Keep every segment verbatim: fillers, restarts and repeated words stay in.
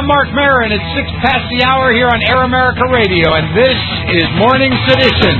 I'm Mark Maron. It's six past the hour here on Air America Radio, and this is Morning Sedition.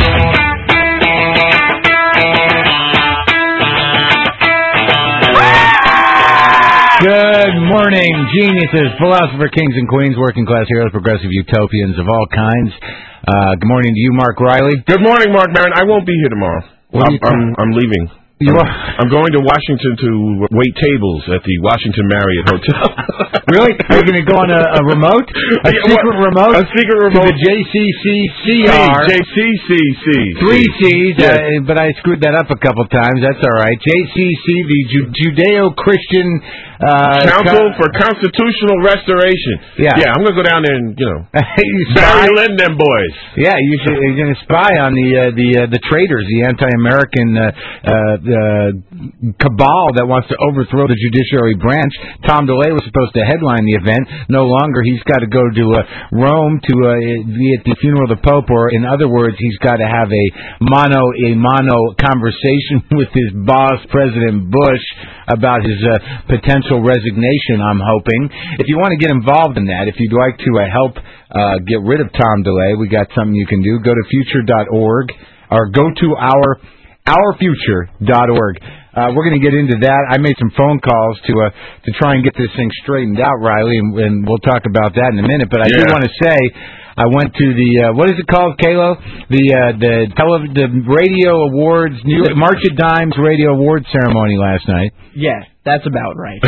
Good morning, geniuses, philosopher, kings and queens, working class heroes, progressive utopians of all kinds. Uh, good morning to you, Mark Riley. Good morning, Mark Maron. I won't be here tomorrow. I'm, I'm, I'm leaving. You I'm, are? I'm going to Washington to wait tables at the Washington Marriott Hotel. Really? Are you going to go on a, a remote? A yeah, secret what? remote? A secret remote. To the J C C C R. J C C C. Three C's, yes. uh, but I screwed that up a couple times. That's all right. J C C, the Ju- Judeo-Christian... Uh, Council co- for Constitutional Restoration. Yeah. Yeah, I'm going to go down there and, you know, you Barry Lynn them boys. Yeah, you should, you're going to spy on the uh, the uh, the traitors, the anti-American uh, uh, uh, cabal that wants to overthrow the judiciary branch. Tom DeLay was supposed to headline the event. No longer. He's got to go to uh, Rome to uh, be at the funeral of the Pope, or in other words, he's got to have a mano a mano conversation with his boss, President Bush, about his uh, potential resignation, I'm hoping. If you want to get involved in that, if you'd like to uh, help uh, get rid of Tom DeLay, we got something you can do. Go to future dot org or go to our our future dot org. Uh, we're going to get into that. I made some phone calls to uh, to try and get this thing straightened out, Riley, and, and we'll talk about that in a minute. But I yeah. do want to say, I went to the uh, what is it called, Kalo? The uh, the tele- the Radio Awards, New March of Dimes Radio Awards ceremony last night. Yeah, that's about right.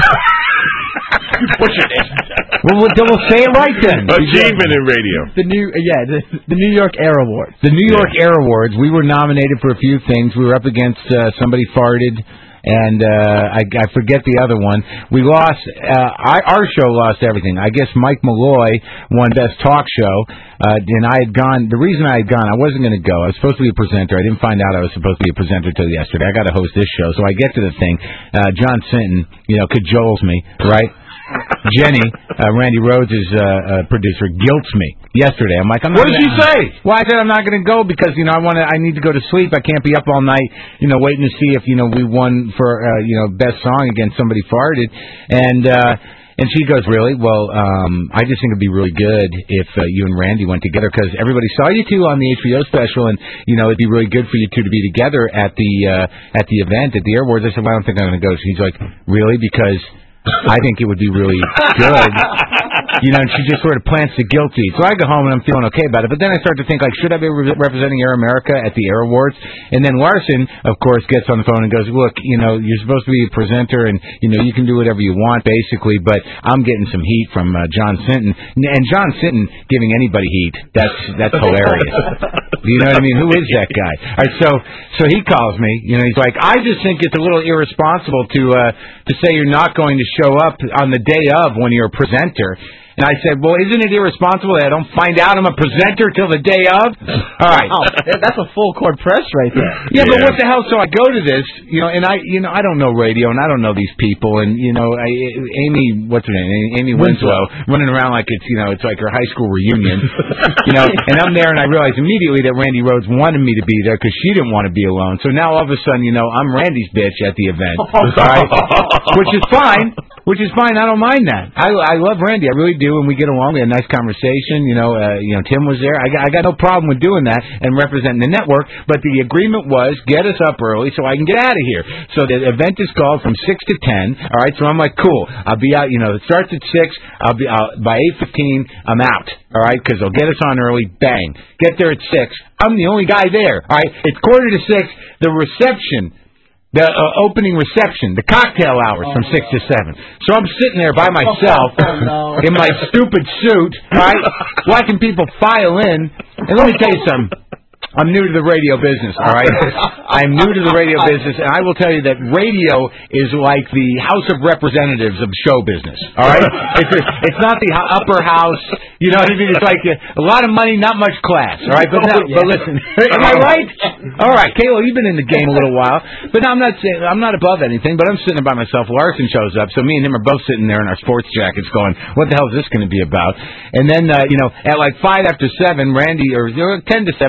Pushing it. Well, we'll, we'll say it right then. Achievement in radio. The new, yeah, the, the New York Air Awards. The New York Yeah. Air Awards. We were nominated for a few things. We were up against uh, Somebody Farted, and uh, I, I forget the other one. We lost. Uh, I, our show lost everything. I guess Mike Malloy won Best Talk Show, uh, and I had gone. The reason I had gone, I wasn't going to go. I was supposed to be a presenter. I didn't find out I was supposed to be a presenter till yesterday. I got to host this show, so I get to the thing. Uh, John Sinton, you know, cajoles me, right? Jenny, uh, Randy Rhodes' uh, uh, producer, guilts me yesterday. I'm like, I'm not What did gonna, she say? Well, I said I'm not going to go because you know I want to. I need to go to sleep. I can't be up all night, you know, waiting to see if you know we won for uh, you know best song against Somebody Farted, and uh, and she goes, really? Well, um, I just think it'd be really good if uh, you and Randy went together because everybody saw you two on the H B O special, and you know it'd be really good for you two to be together at the uh, at the event at the Air Awards. I said, well, I don't think I'm going to go. So he's like, really? Because I think it would be really good. You know, and she just sort of plants the guilt seed. So I go home and I'm feeling okay about it. But then I start to think, like, should I be re- representing Air America at the Air Awards? And then Larson, of course, gets on the phone and goes, look, you know, you're supposed to be a presenter and, you know, you can do whatever you want, basically, but I'm getting some heat from uh, John Sinton. And John Sinton giving anybody heat, that's that's hilarious. You know what I mean? Who is that guy? All right, so so he calls me. You know, he's like, I just think it's a little irresponsible to uh, to say you're not going to show up on the day of when you're a presenter. And I said, well, isn't it irresponsible that I don't find out I'm a presenter till the day of? All right. Oh, that's a full court press right there. Yeah, yeah, but what the hell? So I go to this, you know, and I, you know, I don't know radio, and I don't know these people, and you know, I, Amy, what's her name, Amy Winslow, running around like it's, you know, it's like her high school reunion, you know, and I'm there, and I realize immediately that Randy Rhodes wanted me to be there because she didn't want to be alone. So now all of a sudden, you know, I'm Randy's bitch at the event, all right? Which is fine. Which is fine. I don't mind that. I I love Randy. I really do, and we get along. We had a nice conversation. You know, uh, you know, Tim was there. I got, I got no problem with doing that and representing the network. But the agreement was get us up early so I can get out of here. So the event is called from six to ten. All right. So I'm like, cool. I'll be out. You know, it starts at six. I'll be out by eight fifteen. I'm out. All right, because they'll get us on early. Bang. Get there at six. I'm the only guy there. All right. It's quarter to six. The reception. The uh, opening reception, the cocktail hours oh, from six no. to seven. So I'm sitting there by myself oh, no. in my stupid suit, right, watching people file in. And let me tell you something. I'm new to the radio business, all right? I'm new to the radio business, and I will tell you that radio is like the House of Representatives of show business, all right? It's, a, it's not the upper house, you know what I mean? It's like a, a lot of money, not much class, all right? But, no, but listen, am I right? All right, Kayla, you've been in the game a little while, but I'm not saying, I'm not above anything, but I'm sitting there by myself. Larson shows up, so me and him are both sitting there in our sports jackets going, what the hell is this going to be about? And then, uh, you know, at like five after seven, Randy, or ten to seven, Randy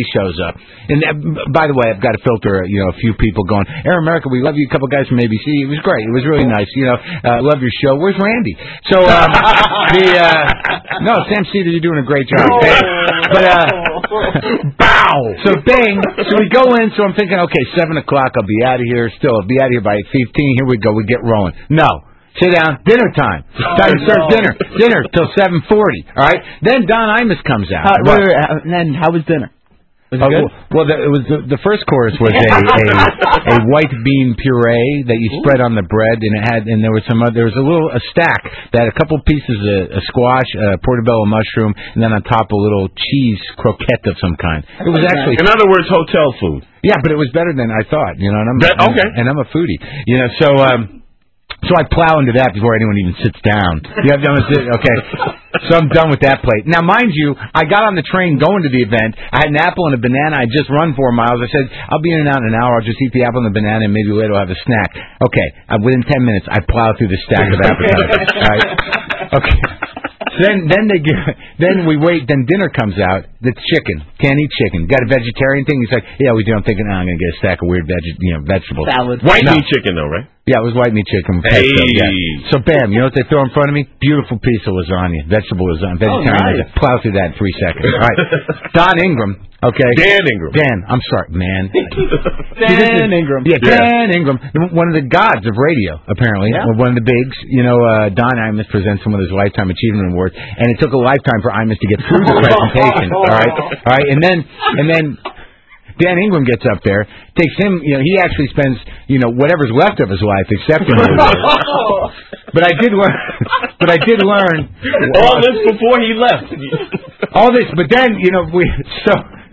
shows up. And uh, by the way, I've got to filter, you know, a few people going, Air America, we love you. A couple guys from A B C. It was great. It was really nice. You know, uh, love your show. Where's Randy? So, um, the, uh, no, Sam Cedar, you're doing a great job. Oh. But, uh, bow! So, bang. So we go in, so I'm thinking, okay, seven o'clock, I'll be out of here. Still, I'll be out of here by eight fifteen. Here we go. We get rolling. No. Sit down. Dinner time. Oh, time to serve no. dinner. Dinner till seven forty. All right. Then Don Imus comes out. How, wait, wait, wait, and then how was dinner? Was it Uh, good? well, the, it was the, the first course was a, a a white bean puree that you spread on the bread, and it had and there was some other, there was a little a stack that had a couple pieces of a squash, a portobello mushroom, and then on top a little cheese croquette of some kind. It was actually, in other words, hotel food. yeah, but it was better than I thought. You know, and I'm That- okay. and I'm a foodie. You know, so. um So I plow into that before anyone even sits down. You have done with it? Okay. So I'm done with that plate. Now, mind you, I got on the train going to the event. I had an apple and a banana. I just run four miles. I said, I'll be in and out in an hour. I'll just eat the apple and the banana, and maybe later I'll have a snack. Okay. Uh, within ten minutes, I plow through the stack of appetizers. All right. Okay. Then, then they give, then we wait. Then dinner comes out. The chicken, can't eat chicken. Got a vegetarian thing? He's like, yeah, we do. I'm thinking, oh, I'm gonna get a stack of weird veg, you know, vegetables. Salad. White No. meat chicken, though, right? Yeah, it was white meat chicken. Hey. Pesto, yeah. So bam, you know what they throw in front of me? Beautiful piece of lasagna, vegetable lasagna, vegetarian. nice. lasagna. Plow through that in three seconds. All right, Don Ingram. Okay. Dan Ingram. Dan, I'm sorry, man. Dan Ingram. Yeah, Yeah. Dan Ingram, one of the gods of radio, apparently. Yeah. One of the bigs. You know, uh, Don Imus presents him with his Lifetime Achievement Award, and it took a lifetime for Imus to get through the presentation. All right, all right, and then and then. Dan Ingram gets up there, takes him, you know, he actually spends, you know, whatever's left of his life accepting the award. But I did learn, but I did learn. All this before he left. All this, but then, you know, we, so,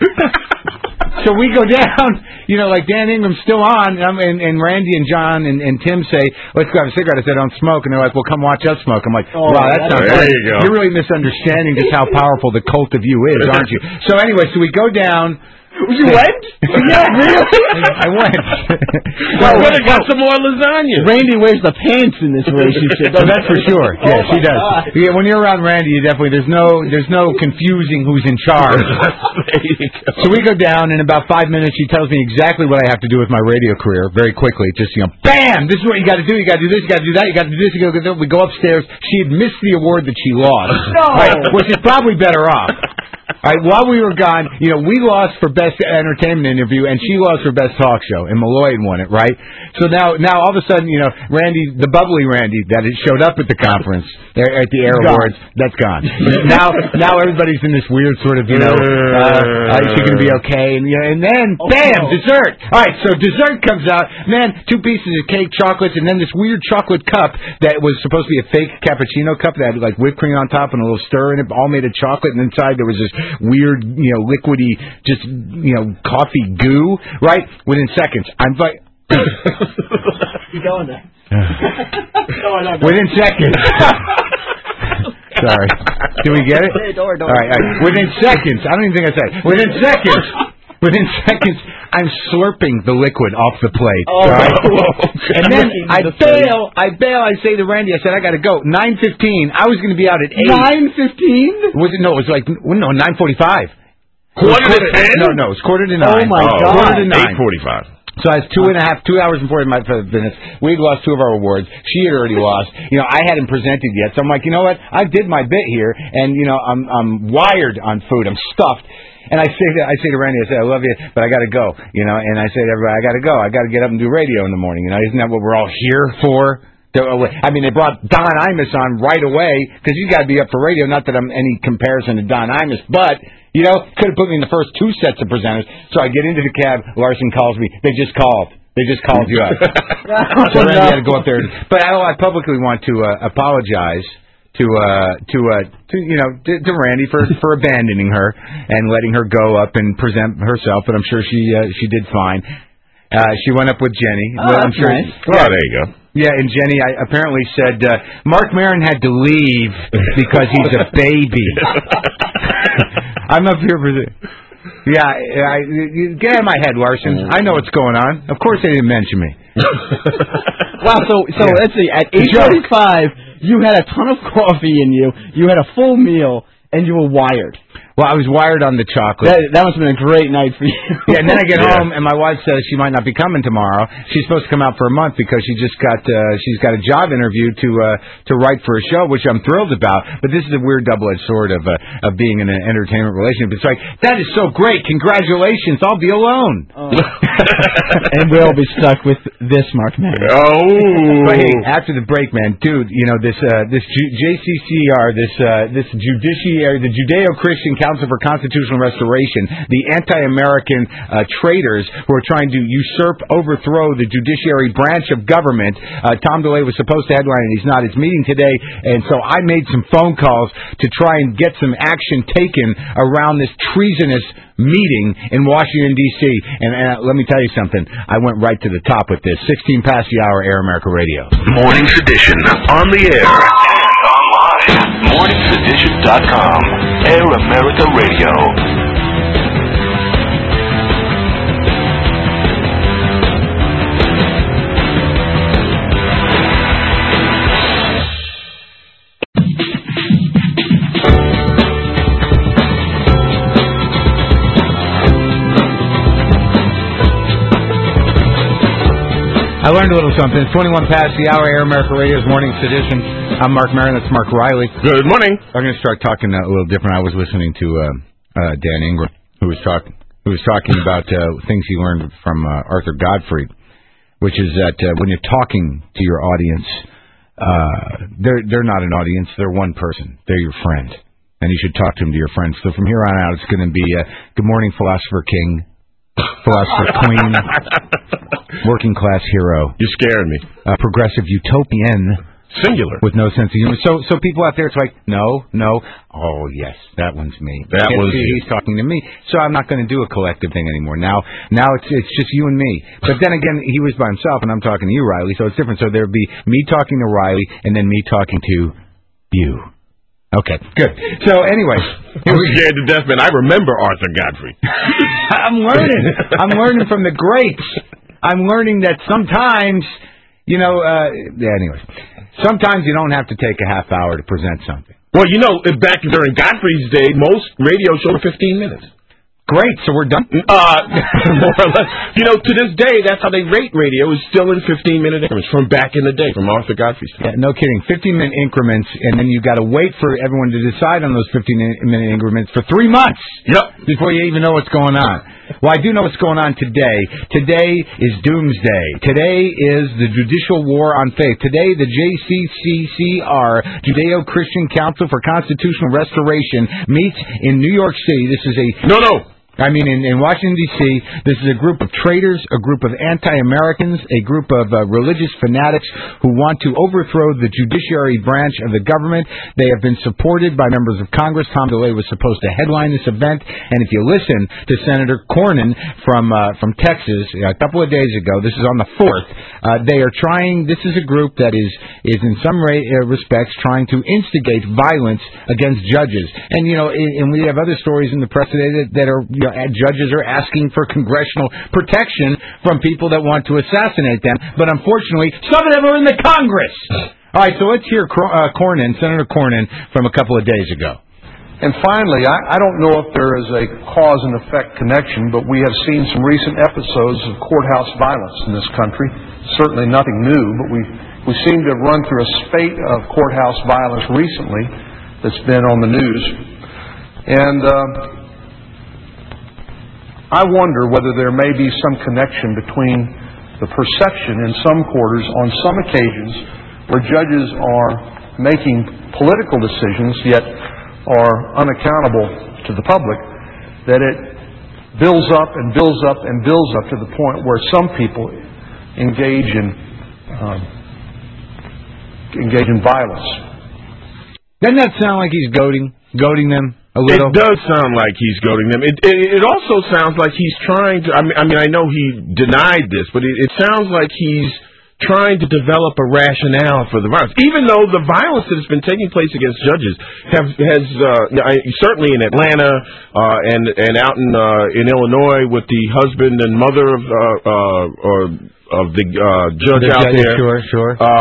so we go down, you know, like Dan Ingram's still on, and, I'm, and, and Randy and John and, and Tim say, let's go have a cigarette. I said, I don't smoke. And they're like, well, come watch us smoke. I'm like, Oh, wow, that that's- sounds there like, you go. you're really misunderstanding just how powerful the cult of you is, aren't you? So anyway, so we go down. You went? Yeah, really? I went. Well, could have got some more lasagna. Randy wears the pants in this relationship. Oh, that's for sure. Yeah, Oh, she my does. God. Yeah, when you're around Randy, you definitely there's no there's no confusing who's in charge. There you go. So we go down, in about five minutes, she tells me exactly what I have to do with my radio career. Very quickly, just you know, bam! This is what you got to do. You got to do this. You got to do that. You got to do this. You got to do that. We go upstairs. She had missed the award that she lost. No. Right, which is probably better off. All right, while we were gone, you know, we lost for best entertainment interview, and she lost for best talk show, and Malloy won it, right? So now, now all of a sudden, you know, Randy, the bubbly Randy that had showed up at the conference, there at the Air Gone. Awards, that's gone. now, now everybody's in this weird sort of, you know, uh, uh, is she going to be okay? And, you know, and then, Oh, bam, no. dessert. All right, so dessert comes out. Man, two pieces of cake, chocolates, and then this weird chocolate cup that was supposed to be a fake cappuccino cup that had like whipped cream on top and a little stir in it, all made of chocolate, and inside there was this weird, you know, liquidy, just, you know, coffee goo, right? Within seconds. I'm like... Keep going there. Go on, no, no. Within seconds. Sorry. Did we get it? Hey, don't worry, don't All right, all right. Within seconds. I don't even think I said it. Within seconds. Within seconds, I'm slurping the liquid off the plate. Oh, all right? no. And then I bail. I bail. I say to Randy, I said, I got to go. nine fifteen. I was going to be out at eight. nine fifteen? Was it? No, it was like, no, nine forty-five. Quarter to ten? No, no, it was quarter to nine. Oh, my God. Quarter to nine. Eight forty-five. So I was two and a half, two hours and forty minutes. We'd lost two of our awards. She had already lost. You know, I hadn't presented yet. So I'm like, you know what? I did my bit here, and you know, I'm I'm wired on food. I'm stuffed. And I say to I say to Randy, I say, I love you, but I got to go. You know, and I say to everybody, I got to go. I got to get up and do radio in the morning. You know, isn't that what we're all here for? I mean, they brought Don Imus on right away because you got to be up for radio. Not that I'm any comparison to Don Imus, but you know, could have put me in the first two sets of presenters. So I get into the cab. Larson calls me. They just called. They just called you up. So then I had to go up there. But I, I publicly want to uh, apologize to uh, to uh, to you know to, to Randy for for abandoning her and letting her go up and present herself. But I'm sure she uh, she did fine. Uh, she went up with Jenny. Oh, well, I'm that's sure. nice. Oh, there you go. Yeah, and Jenny I apparently said uh, Mark Maron had to leave because he's a baby. I'm up here for the. Yeah, I, you, get out of my head, Larson. I know what's going on. Of course they didn't mention me. Wow, so so Yeah. let's see. At eight forty-five, you had a ton of coffee in you. You had a full meal, and you were wired. Well, I was wired on the chocolate. That, that must have been a great night for you. Yeah, and then I get Yeah. home, and my wife says she might not be coming tomorrow. She's supposed to come out for a month because she just got uh, she's got a job interview to uh, to write for a show, which I'm thrilled about. But this is a weird double-edged sword of uh, of being in an entertainment relationship. It's like, that is so great. Congratulations. I'll be alone. Oh. And we'll be stuck with this, Mark Maron. Oh. But hey, after the break, man, dude, you know this uh, this J C C R, this uh, this judiciary, the Judeo-Christian Council for Constitutional Restoration, the anti-American uh, traitors who are trying to usurp, overthrow the judiciary branch of government. Uh, Tom DeLay was supposed to headline, and he's not. It's meeting today, and so I made some phone calls to try and get some action taken around this treasonous meeting in Washington, D C And uh, let me tell you something. I went right to the top with this. sixteen past the hour, Air America Radio. Morning Sedition on the air and online. morning sedition dot com. Air America Radio. I learned a little something. It's twenty-one past the hour, Air America Radio's Morning Sedition. I'm Mark Maron. That's Mark Riley. Good morning. I'm going to start talking a little different. I was listening to uh, uh, Dan Ingram, who was talking, who was talking about uh, things he learned from uh, Arthur Godfrey, which is that uh, when you're talking to your audience, uh, they're they're not an audience. They're one person. They're your friend, and you should talk to them to your friends. So from here on out, it's going to be uh, Good Morning, Philosopher King. Philosopher Queen, working class hero. You're scaring me. Uh, progressive utopian. Singular. With no sense of humor. So so people out there, it's like, no, no. Oh, yes, that one's me. That Can't was see, you. he's talking to me. So I'm not going to do a collective thing anymore. Now now it's it's just you and me. But then again, he was by himself, and I'm talking to you, Riley, so it's different. So there'd be me talking to Riley, and then me talking to you. Okay, good. So anyway. I was scared to death, man. I remember Arthur Godfrey. I'm learning. I'm learning from the greats. I'm learning that sometimes, you know, uh, yeah, anyways, sometimes you don't have to take a half hour to present something. Well, you know, back during Godfrey's day, most radio shows were fifteen minutes. Great, so we're done? Uh, more or less. You know, to this day, that's how they rate radio, is still in fifteen-minute increments from back in the day, from Arthur Godfrey's time. Yeah, no kidding. fifteen-minute increments, and then you got to wait for everyone to decide on those fifteen-minute increments for three months Yep. before you even know what's going on. Well, I do know what's going on today. Today is Doomsday. Today is the Judicial War on Faith. Today, the J C C C R, Judeo-Christian Council for Constitutional Restoration, meets in New York City. This is a... No, no. I mean, in, in Washington, D C, this is a group of traitors, a group of anti-Americans, a group of uh, religious fanatics who want to overthrow the judiciary branch of the government. They have been supported by members of Congress. Tom DeLay was supposed to headline this event. And if you listen to Senator Cornyn from uh, from Texas a couple of days ago, this is on the fourth, uh, they are trying, this is a group that is, is in some ra- uh, respects trying to instigate violence against judges. And, you know, and, and we have other stories in the press today that, that are... You know, judges are asking for congressional protection from people that want to assassinate them, but unfortunately, some of them are in the Congress. All right, so let's hear uh, Cornyn, Senator Cornyn, from a couple of days ago. And finally, I, I don't know if there is a cause and effect connection, but we have seen some recent episodes of courthouse violence in this country. Certainly nothing new, but we, we seem to have run through a spate of courthouse violence recently that's been on the news. And... Uh, I wonder whether there may be some connection between the perception in some quarters on some occasions where judges are making political decisions yet are unaccountable to the public, that it builds up and builds up and builds up to the point where some people engage in um, engage in violence. Doesn't that sound like he's goading, goading them? It does sound like he's goading them. It, it it also sounds like he's trying to. I mean, I mean, I know he denied this, but it, it sounds like he's trying to develop a rationale for the violence, even though the violence that has been taking place against judges have has uh, certainly in Atlanta uh, and and out in uh, in Illinois with the husband and mother of uh, uh, or of the uh, judge the out judge, there. Sure, sure. Uh,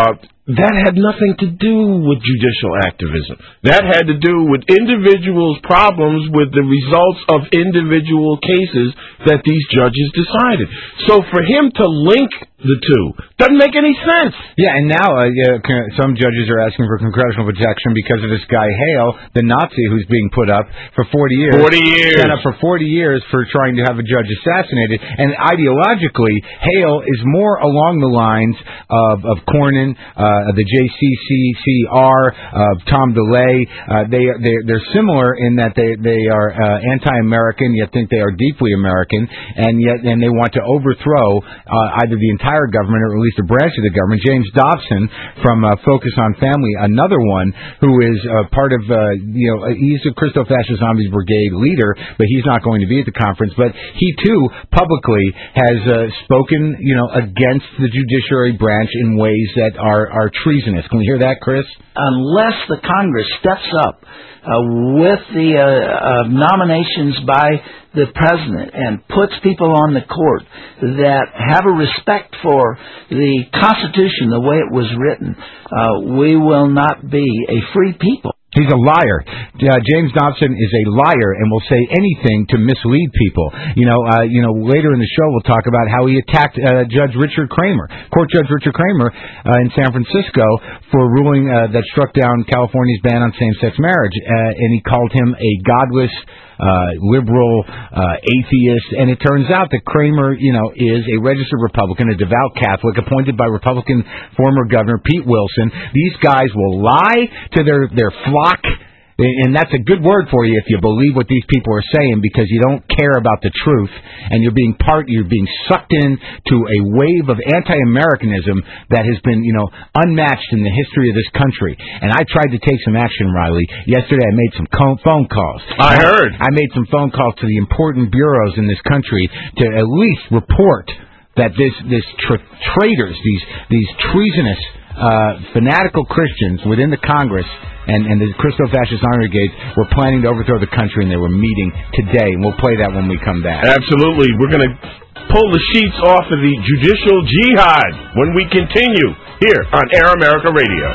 that had nothing to do with judicial activism. That had to do with individuals' problems with the results of individual cases that these judges decided. So for him to link the two doesn't make any sense. Yeah, and now uh, yeah, some judges are asking for congressional protection because of this guy Hale, the Nazi, who's being put up for forty years. Forty years. Set up for forty years for trying to have a judge assassinated. And ideologically, Hale is more along the lines of of Cornyn, uh, the J C C C R, of Tom DeLay. Uh, they they they're similar in that they they are uh, anti-American, yet think they are deeply American, and yet and they want to overthrow uh, either the entire government or at least a branch of the government. James Dobson from uh, Focus on Family, another one who is uh, part of, uh, you know, he's a Christo-Fascist Zombies Brigade leader, but he's not going to be at the conference. But he, too, publicly has uh, spoken, you know, against the judiciary branch in ways that are, are treasonous. Can we hear that, Chris? Unless the Congress steps up uh, with the uh, uh, nominations by the president and puts people on the court that have a respect for the Constitution the way it was written, uh, we will not be a free people. He's a liar. Uh, James Dobson is a liar and will say anything to mislead people. You know, uh, you know. Later in the show, we'll talk about how he attacked uh, Judge Richard Kramer, Court Judge Richard Kramer, uh, in San Francisco for a ruling uh, that struck down California's ban on same-sex marriage, uh, and he called him a godless, uh, liberal, uh, atheist. And it turns out that Kramer, you know, is a registered Republican, a devout Catholic, appointed by Republican former Governor Pete Wilson. These guys will lie to their their flock. And that's a good word for you if you believe what these people are saying, because you don't care about the truth, and you're being part, you're being sucked in to a wave of anti-Americanism that has been, you know, unmatched in the history of this country. And I tried to take some action, Riley. Yesterday I made some co- phone calls. I heard. I made some phone calls to the important bureaus in this country to at least report that this this tra- traitors, these these treasonous, uh, fanatical Christians within the Congress and, and the Christo-Fascist Army Brigade were planning to overthrow the country, and they were meeting today. And we'll play that when we come back. Absolutely. We're going to pull the sheets off of the judicial jihad when we continue here on Air America Radio.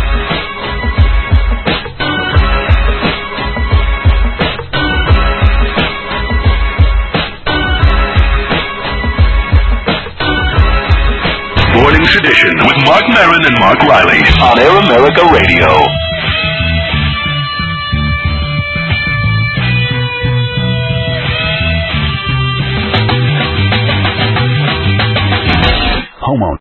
Morning Sedition with Mark Maron and Mark Riley on Air America Radio. Homeowner.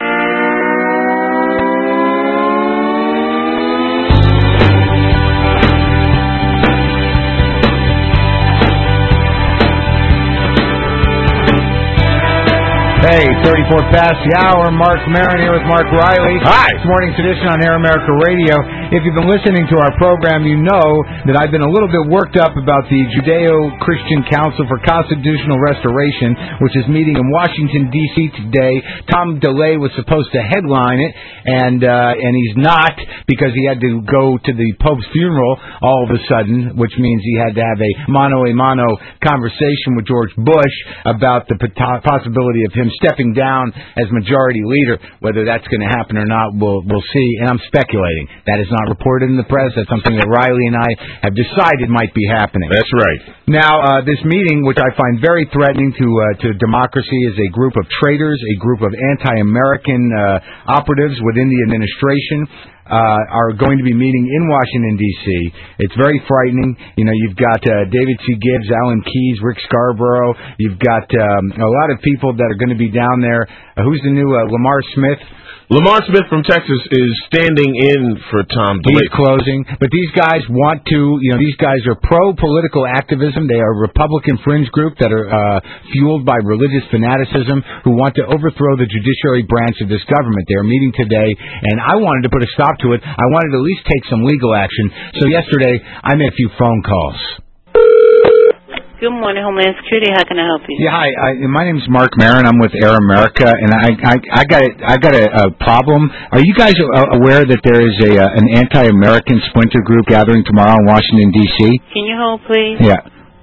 Hey, thirty-four past the hour. Mark Maron here with Mark Riley. Hi. It's Morning Sedition on Air America Radio. If you've been listening to our program, you know that I've been a little bit worked up about the Judeo-Christian Council for Constitutional Restoration, which is meeting in Washington, D C today. Tom DeLay was supposed to headline it, and uh, and he's not, because he had to go to the Pope's funeral all of a sudden, which means he had to have a mano-a-mano conversation with George Bush about the pot- possibility of him stepping down as majority leader. Whether that's going to happen or not, we'll we'll see. And I'm speculating. That is not reported in the press. That's something that Riley and I have decided might be happening. That's right. Now, uh, this meeting, which I find very threatening to uh, to democracy, is a group of traitors, a group of anti-American uh, operatives within the administration. Uh, are going to be meeting in Washington, D C It's very frightening. You know, you've got uh, David C. Gibbs, Alan Keyes, Rick Scarborough. You've got um, a lot of people that are going to be down there. Uh, who's the new uh, Lamar Smith? Lamar Smith from Texas is standing in for Tom DeLay. He's closing. But these guys want to, you know, these guys are pro-political activism. They are a Republican fringe group that are uh, fueled by religious fanaticism who want to overthrow the judiciary branch of this government. They are meeting today, and I wanted to put a stop to it. I wanted to at least take some legal action. So yesterday, I made a few phone calls. Good morning, Homeland Security. How can I help you? Yeah, hi. I, my name's Mark Maron. I'm with Air America, and I, I, I got, a, I got a, a problem. Are you guys aware that there is a uh, an anti-American splinter group gathering tomorrow in Washington D C? Can you hold, please? Yeah.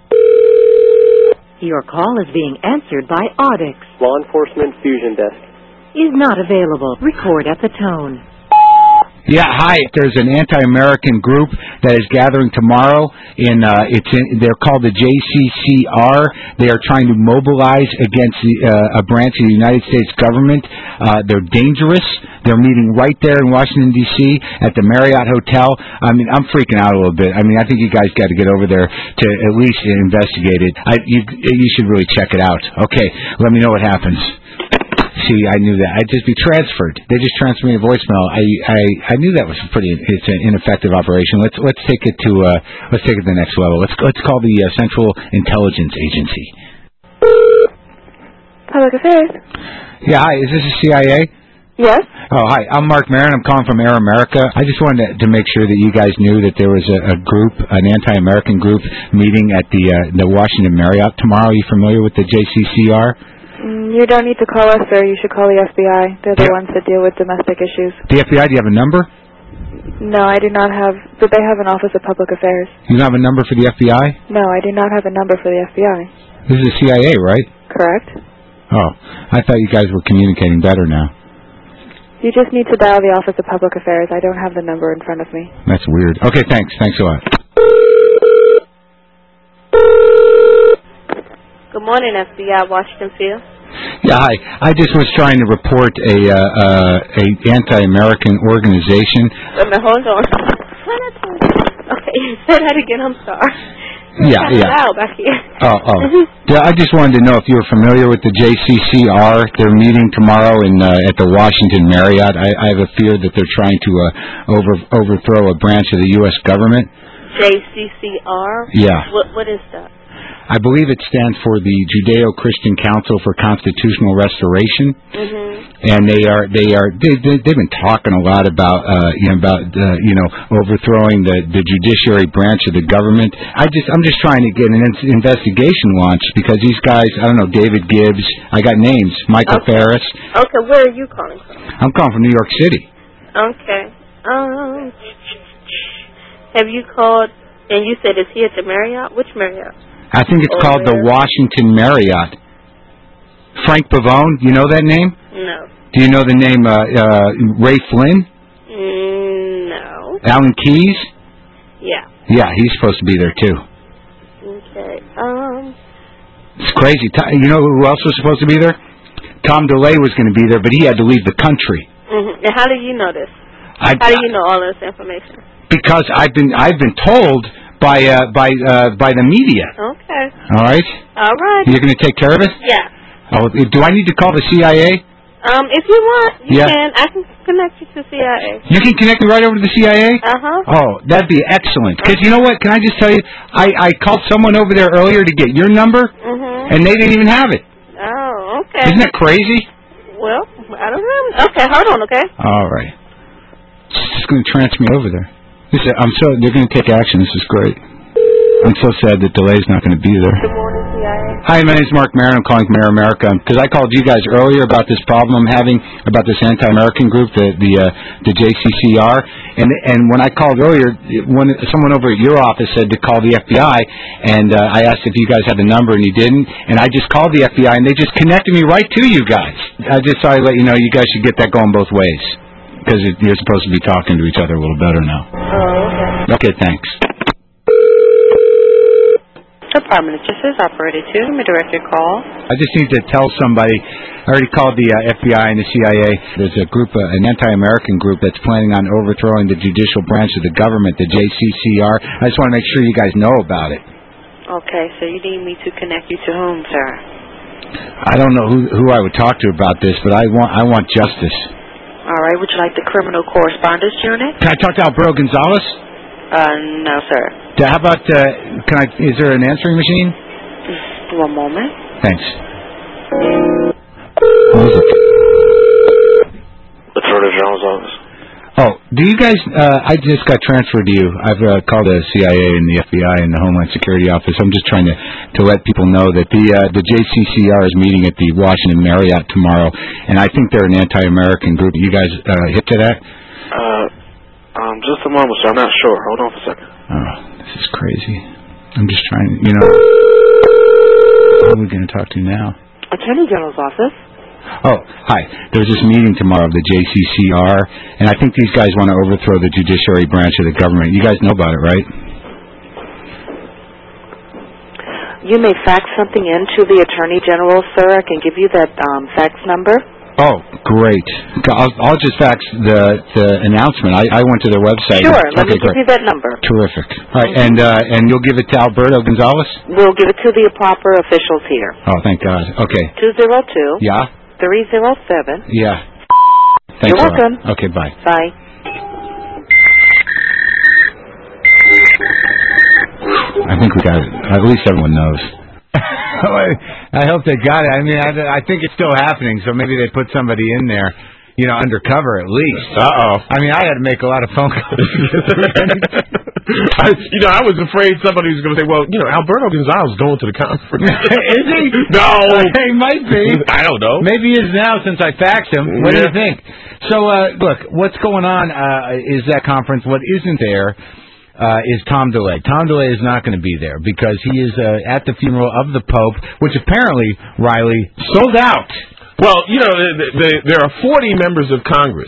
Your call is being answered by Audix. Law Enforcement Fusion Desk. Is not available. Record at the tone. Yeah, hi. There's an anti-American group that is gathering tomorrow. In uh, it's in, they're called the J C C R. They are trying to mobilize against the, uh, a branch of the United States government. Uh, they're dangerous. They're meeting right there in Washington, D C at the Marriott Hotel. I mean, I'm freaking out a little bit. I mean, I think you guys got to get over there to at least investigate it. I, you, you should really check it out. Okay, let me know what happens. See, I knew that. I'd just be transferred. They just transferred me a voicemail. I, I, I knew that was pretty. It's an ineffective operation. Let's let's take it to uh, let's take it to the next level. Let's let's call the uh, Central Intelligence Agency. Public Affairs. Yeah, hi. Is this the C I A? Yes. Oh, hi. I'm Mark Maron. I'm calling from Air America. I just wanted to, to make sure that you guys knew that there was a, a group, an anti-American group, meeting at the uh, the Washington Marriott tomorrow. Are you familiar with the J C C R? You don't need to call us, sir. You should call the F B I. They're the yeah. ones that deal with domestic issues. The F B I, do you have a number? No, I do not have, but they have an Office of Public Affairs. You don't have a number for the F B I? No, I do not have a number for the F B I. This is the C I A, right? Correct. Oh, I thought you guys were communicating better now. You just need to dial the Office of Public Affairs. I don't have the number in front of me. That's weird. Okay, thanks. Thanks a lot. Good morning, F B I, Washington Field. Yeah, hi. I just was trying to report a uh, uh, a anti-American organization. Wait a minute, hold on. Okay, say that again. I'm sorry. Yeah, it's yeah. loud back here. Oh, oh. Yeah, I just wanted to know if you were familiar with the J C C R. They're meeting tomorrow in uh, at the Washington Marriott. I, I have a fear that they're trying to uh, over overthrow a branch of the U S government. J C C R. Yeah. What What is that? I believe it stands for the Judeo-Christian Council for Constitutional Restoration, mm-hmm. and they are they are they, they they've been talking a lot about uh, you know about uh, you know overthrowing the, the judiciary branch of the government. I just I'm just trying to get an in- investigation launched because these guys, I don't know, David Gibbs, I got names, Michael okay. Ferris. Okay, where are you calling from? I'm calling from New York City. Okay. Um, have you called? And you said is he at the Marriott? Which Marriott? I think it's Over called there. the Washington Marriott. Frank Pavone, you know that name? No. Do you know the name uh, uh, Ray Flynn? Mm, no. Alan Keyes? Yeah. Yeah, he's supposed to be there too. Okay. Um. It's crazy. You know who else was supposed to be there? Tom DeLay was going to be there, but he had to leave the country. Mm-hmm. And how do you know this? I, how do you know all this information? Because I've been I've been told by uh, by uh, by the media. Okay. All right. All right. You're going to take care of it? Yeah. Oh, do I need to call the C I A? Um, if you want, you yeah. can. I can connect you to C I A. You can connect me right over to the C I A? Uh-huh. Oh, that'd be excellent. Because you know what? Can I just tell you, I, I called someone over there earlier to get your number, mm-hmm. and they didn't even have it. Oh, okay. Isn't that crazy? Well, I don't know. Okay, hold on, okay? All right. It's going to transfer me over there. This is, I'm so they're going to take action. This is great. I'm so sad that Delay's not going to be there. Good morning, C I A. Hi, my name's Mark Maron. I'm calling from Air America because I called you guys earlier about this problem I'm having about this anti-American group, the the uh, the J C C R. And and when I called earlier, when someone over at your office said to call the F B I, and uh, I asked if you guys had the number, and you didn't. And I just called the F B I, and they just connected me right to you guys. I just thought I'd let you know you guys should get that going both ways because you're supposed to be talking to each other a little better now. Oh, okay. Okay, thanks. Department of Justice, Operator two. Let me direct your call. I just need to tell somebody. I already called the uh, F B I and the C I A. There's a group, uh, an anti-American group, that's planning on overthrowing the judicial branch of the government, the J C C R. I just want to make sure you guys know about it. Okay, so you need me to connect you to whom, sir? I don't know who who I would talk to about this, but I want I want justice. All right. Would you like the Criminal Correspondence Unit? Can I talk to Alberto Gonzalez? Uh, no, sir. How about, uh, can I, is there an answering machine? Just one moment. Thanks. Attorney General's office. Oh, do you guys, uh, I just got transferred to you. I've uh, called the C I A and the F B I and the Homeland Security Office. I'm just trying to, to let people know that the uh, the J C C R is meeting at the Washington Marriott tomorrow, and I think they're an anti-American group. You guys uh, hip to that? Uh, um, just a moment, sir. I'm not sure. Hold on for a second. Oh, this is crazy. I'm just trying, you know, who are we going to talk to now? Attorney General's office. Oh, hi. There's this meeting tomorrow of the J C C R, and I think these guys want to overthrow the judiciary branch of the government. You guys know about it, right? You may fax something in to the Attorney General, sir. I can give you that um, fax number. Oh, great. I'll, I'll just fax the, the announcement. I, I went to their website. Sure. Let okay, me give great. you that number. Terrific. All right, and uh, and you'll give it to Alberto Gonzalez? We'll give it to the proper officials here. Oh, thank God. Okay. two zero two. Yeah? three zero seven. Yeah. Thanks. You're welcome. Okay, bye. Bye. I think we got it. At least everyone knows. I hope they got it. I mean, I, I think it's still happening, so maybe they put somebody in there, you know, undercover at least. Uh-oh. I mean, I had to make a lot of phone calls. I, you know, I was afraid somebody was going to say, well, you know, Alberto Gonzalez is going to the conference. Is he? No. He might be. I don't know. Maybe he is now since I faxed him. What Yeah. do you think? So, uh, look, what's going on uh, is that conference. What isn't there uh, is Tom DeLay. Tom DeLay is not going to be there because he is uh, at the funeral of the Pope, which apparently, Riley, sold out. Well, you know, the, the, there are forty members of Congress,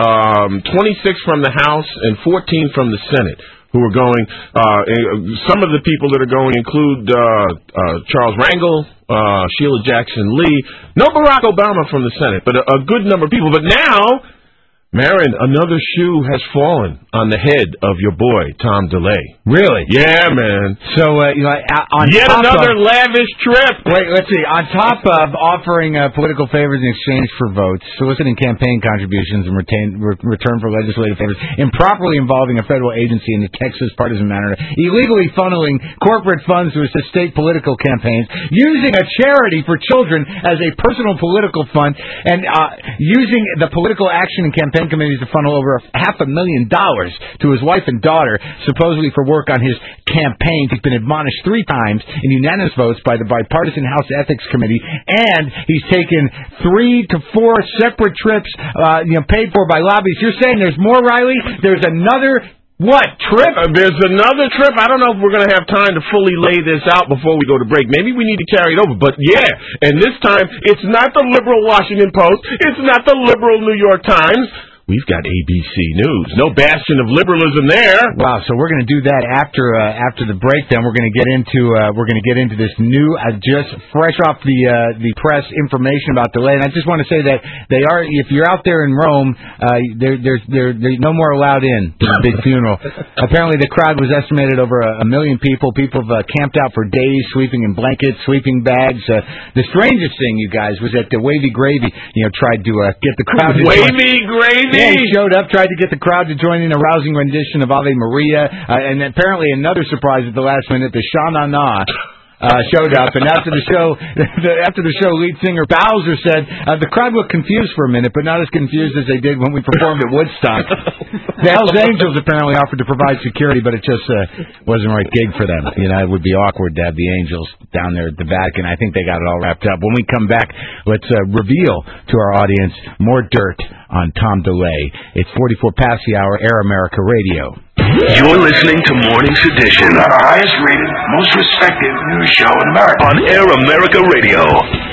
um, twenty-six from the House and fourteen from the Senate, who are going. Uh, some of the people that are going include uh, uh, Charles Rangel, uh, Sheila Jackson Lee. No Barack Obama from the Senate, but a, a good number of people. But now, Marin, another shoe has fallen on the head of your boy, Tom DeLay. Really? Yeah, man. So, uh, you know, on Yet top another of, lavish trip. Wait, let's see. On top of offering uh, political favors in exchange for votes, soliciting campaign contributions in retain, re- return for legislative favors, improperly involving a federal agency in a Texas partisan manner, illegally funneling corporate funds to assist state political campaigns, using a charity for children as a personal political fund, and uh, using the political action and campaign committees to funnel over half a million dollars to his wife and daughter, supposedly for work on his campaign. He's been admonished three times in unanimous votes by the bipartisan House Ethics Committee, and he's taken three to four separate trips, uh, you know, paid for by lobbyists. You're saying there's more, Riley? There's another what trip? Uh, there's another trip. I don't know if we're going to have time to fully lay this out before we go to break. Maybe we need to carry it over. But yeah, and this time it's not the liberal Washington Post. It's not the liberal New York Times. We've got A B C News. No bastion of liberalism there. Wow. So we're going to do that after uh, after the break. Then we're going to get into uh, we're going to get into this new, uh, just fresh off the uh, the press information about DeLay. And I just want to say that they are. If you're out there in Rome, uh, there there's there there's no more allowed in to the big funeral. Apparently, the crowd was estimated over a, a million people. People have uh, camped out for days, sleeping in blankets, sleeping bags. Uh, the strangest thing, you guys, was that the Wavy Gravy, you know, tried to uh, get the crowd. To Wavy Gravy. Yeah, he showed up, tried to get the crowd to join in a rousing rendition of Ave Maria, uh, and apparently another surprise at the last minute, the Sha Na Na uh, showed up, and after the show, the, after the show, lead singer Bowser said uh, the crowd looked confused for a minute, but not as confused as they did when we performed at Woodstock. The Hells Angels apparently offered to provide security, but it just uh, wasn't the right gig for them. You know, it would be awkward to have the Angels down there at the Vatican. I think they got it all wrapped up. When we come back, let's uh, reveal to our audience more dirt on Tom DeLay. It's forty-four past the hour, Air America Radio. You're listening to Morning Sedition, our highest rated, most respected news show in America. On Air America Radio.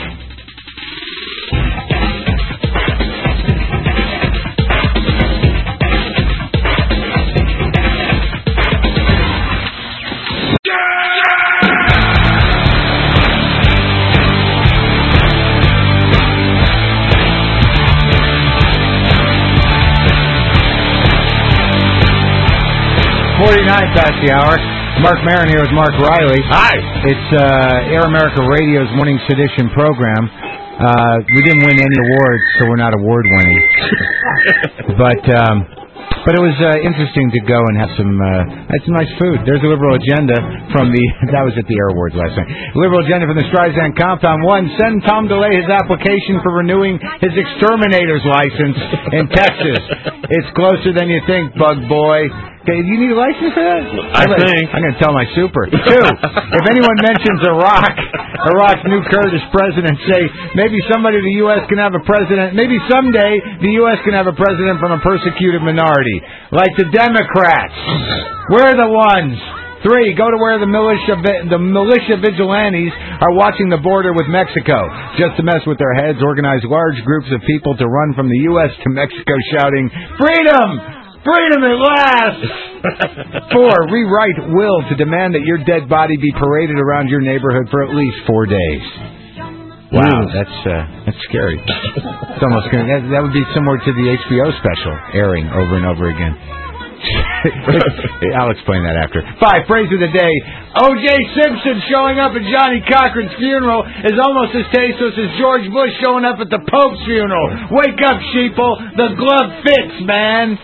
forty-nine past the hour. Mark Maron here with Mark Riley. Hi. It's uh, Air America Radio's Morning Sedition program. Uh, we didn't win any awards, so we're not award winning. but um, but it was uh, interesting to go and have some uh, had some nice food. There's a liberal agenda from the that was at the Air Awards last night. Liberal agenda from the Streisand compound. One, send Tom DeLay his application for renewing his exterminator's license in Texas. It's closer than you think, bug boy. Okay, do you need a license for that? I I'm think. Gonna, I'm going to tell my super. Two, if anyone mentions Iraq, Iraq's new Kurdish president, say maybe somebody the U S can have a president, maybe someday the U S can have a president from a persecuted minority, like the Democrats. We're the ones Three, go to where the militia vi- the militia vigilantes are watching the border with Mexico. Just to mess with their heads, organize large groups of people to run from the U S to Mexico shouting, "Freedom! Freedom at last!" Four, rewrite will to demand that your dead body be paraded around your neighborhood for at least four days. Wow, that's uh, that's scary. It's almost gonna, that, that would be similar to the H B O special airing over and over again. I'll explain that after. Five, phrase of the day. O J Simpson showing up at Johnny Cochran's funeral is almost as tasteless as George Bush showing up at the Pope's funeral. Wake up, sheeple. The glove fits, man.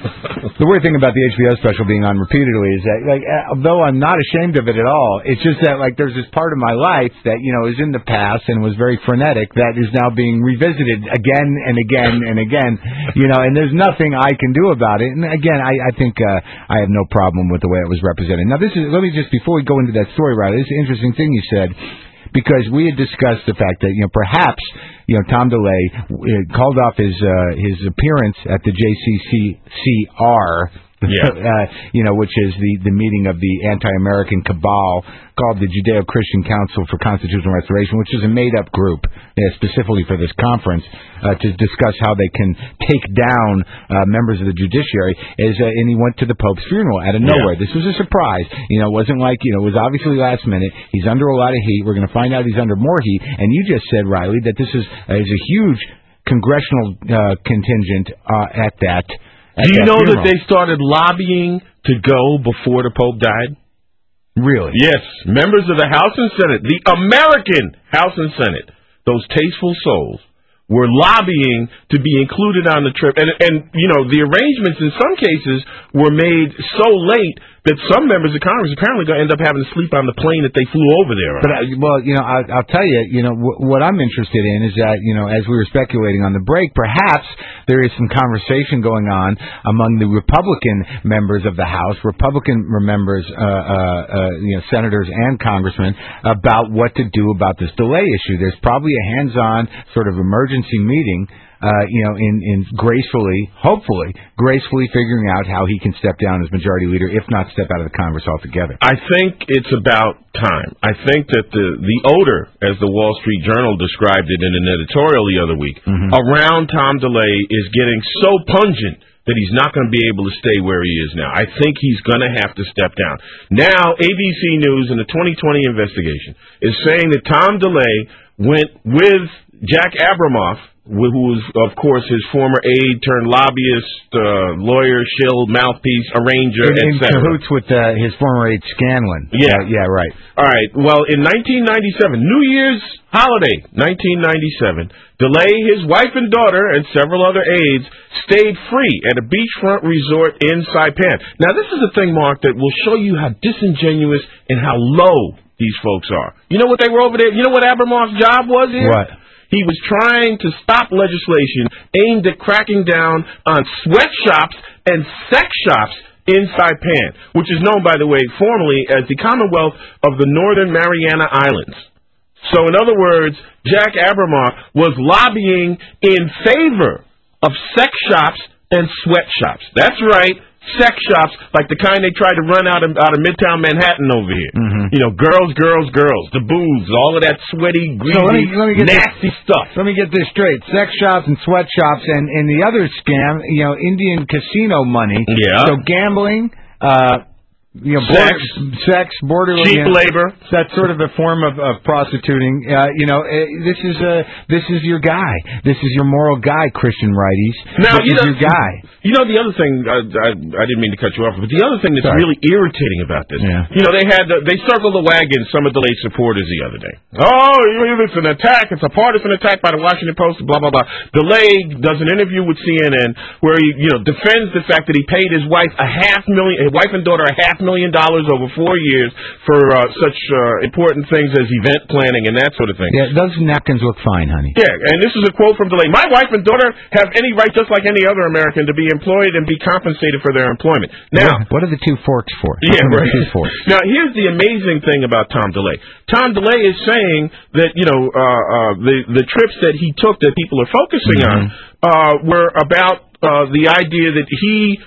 The weird thing about the H B O special being on repeatedly is that, like, although I'm not ashamed of it at all, it's just that, like, there's this part of my life that, you know, is in the past and was very frenetic that is now being revisited again and again and again, you know, and there's nothing I can do about it. And again, I, I think uh, I have no problem with the way it was represented. Now, this is, let me just, before we go into that story, Riley, this is an interesting thing you said, because we had discussed the fact that, you know, perhaps, you know, Tom DeLay called off his uh, his appearance at the J C C R, yeah. uh, you know, which is the, the meeting of the anti-American cabal called the Judeo-Christian Council for Constitutional Restoration, which is a made-up group uh, specifically for this conference uh, to discuss how they can take down uh, members of the judiciary. Is, uh, and he went to the Pope's funeral out of nowhere. Yeah. This was a surprise. You know, it wasn't like, you know, it was obviously last minute. He's under a lot of heat. We're going to find out he's under more heat. And you just said, Riley, that this is, uh, is a huge congressional uh, contingent uh, at that. At Do you that know funeral. that they started lobbying to go before the Pope died? Really? Yes. Members of the House and Senate, the American House and Senate, those tasteful souls, were lobbying to be included on the trip. And, and you know, the arrangements in some cases were made so late that some members of Congress apparently going to end up having to sleep on the plane that they flew over there on. But, uh, well, you know, I, I'll tell you, you know, w- what I'm interested in is that, you know, as we were speculating on the break, perhaps there is some conversation going on among the Republican members of the House, Republican members, uh, uh, uh, you know, senators and congressmen, about what to do about this delay issue. There's probably a hands-on sort of emergency meeting, uh, you know, in, in gracefully, hopefully, gracefully figuring out how he can step down as majority leader, if not step out of the Congress altogether. I think it's about time. I think that the, the odor, as the Wall Street Journal described it in an editorial the other week, mm-hmm. around Tom DeLay is getting so pungent that he's not going to be able to stay where he is now. I think he's going to have to step down. Now, A B C News in the twenty twenty investigation is saying that Tom DeLay went with Jack Abramoff, who was, of course, his former aide turned lobbyist, uh, lawyer, shill, mouthpiece, arranger, in, in et cetera. cahoots with uh, his former aide Scanlon. Yeah, uh, yeah, right. All right. Well, in nineteen ninety-seven, New Year's holiday, nineteen ninety-seven, DeLay, his wife and daughter, and several other aides stayed free at a beachfront resort in Saipan. Now, this is a thing, Mark, that will show you how disingenuous and how low these folks are. You know what they were over there? You know what Abramoff's job was here? What? He was trying to stop legislation aimed at cracking down on sweatshops and sex shops in Saipan, which is known, by the way, formally as the Commonwealth of the Northern Mariana Islands. So, in other words, Jack Abramoff was lobbying in favor of sex shops and sweatshops. That's right. Sex shops, like the kind they tried to run out of out of Midtown Manhattan over here. Mm-hmm. You know, girls, girls, girls, the booze, all of that sweaty, greasy, so let me, let me get nasty this, stuff. Let me get this straight. Sex shops and sweatshops and, and the other scam, you know, Indian casino money. Yeah. So gambling, uh, you know, sex, border, sex, borderline cheap labor. That's sort of a form of, of prostituting. Uh, you know, uh, this is a this is your guy. This is your moral guy, Christian righties. Now, this you is know, your guy. You know, the other thing, uh, I, I didn't mean to cut you off, but the other thing that's Sorry. really irritating about this, yeah. you know, they had the, they circled the wagon, some of DeLay supporters the other day. Oh, it's an attack. It's a partisan attack by the Washington Post, blah, blah, blah. DeLay does an interview with C N N where he, you know, defends the fact that he paid his wife a half million, his wife and daughter a half million dollars over four years for uh, such uh, important things as event planning and that sort of thing. Yeah, those napkins look fine, honey. Yeah, and this is a quote from DeLay. My wife and daughter have any right, just like any other American, to be employed and be compensated for their employment. Now, what are the two forks for? Yeah, right. Two forks? Now, here's the amazing thing about Tom DeLay. Tom DeLay is saying that, you know, uh, uh, the, the trips that he took that people are focusing mm-hmm. on uh, were about uh, the idea that he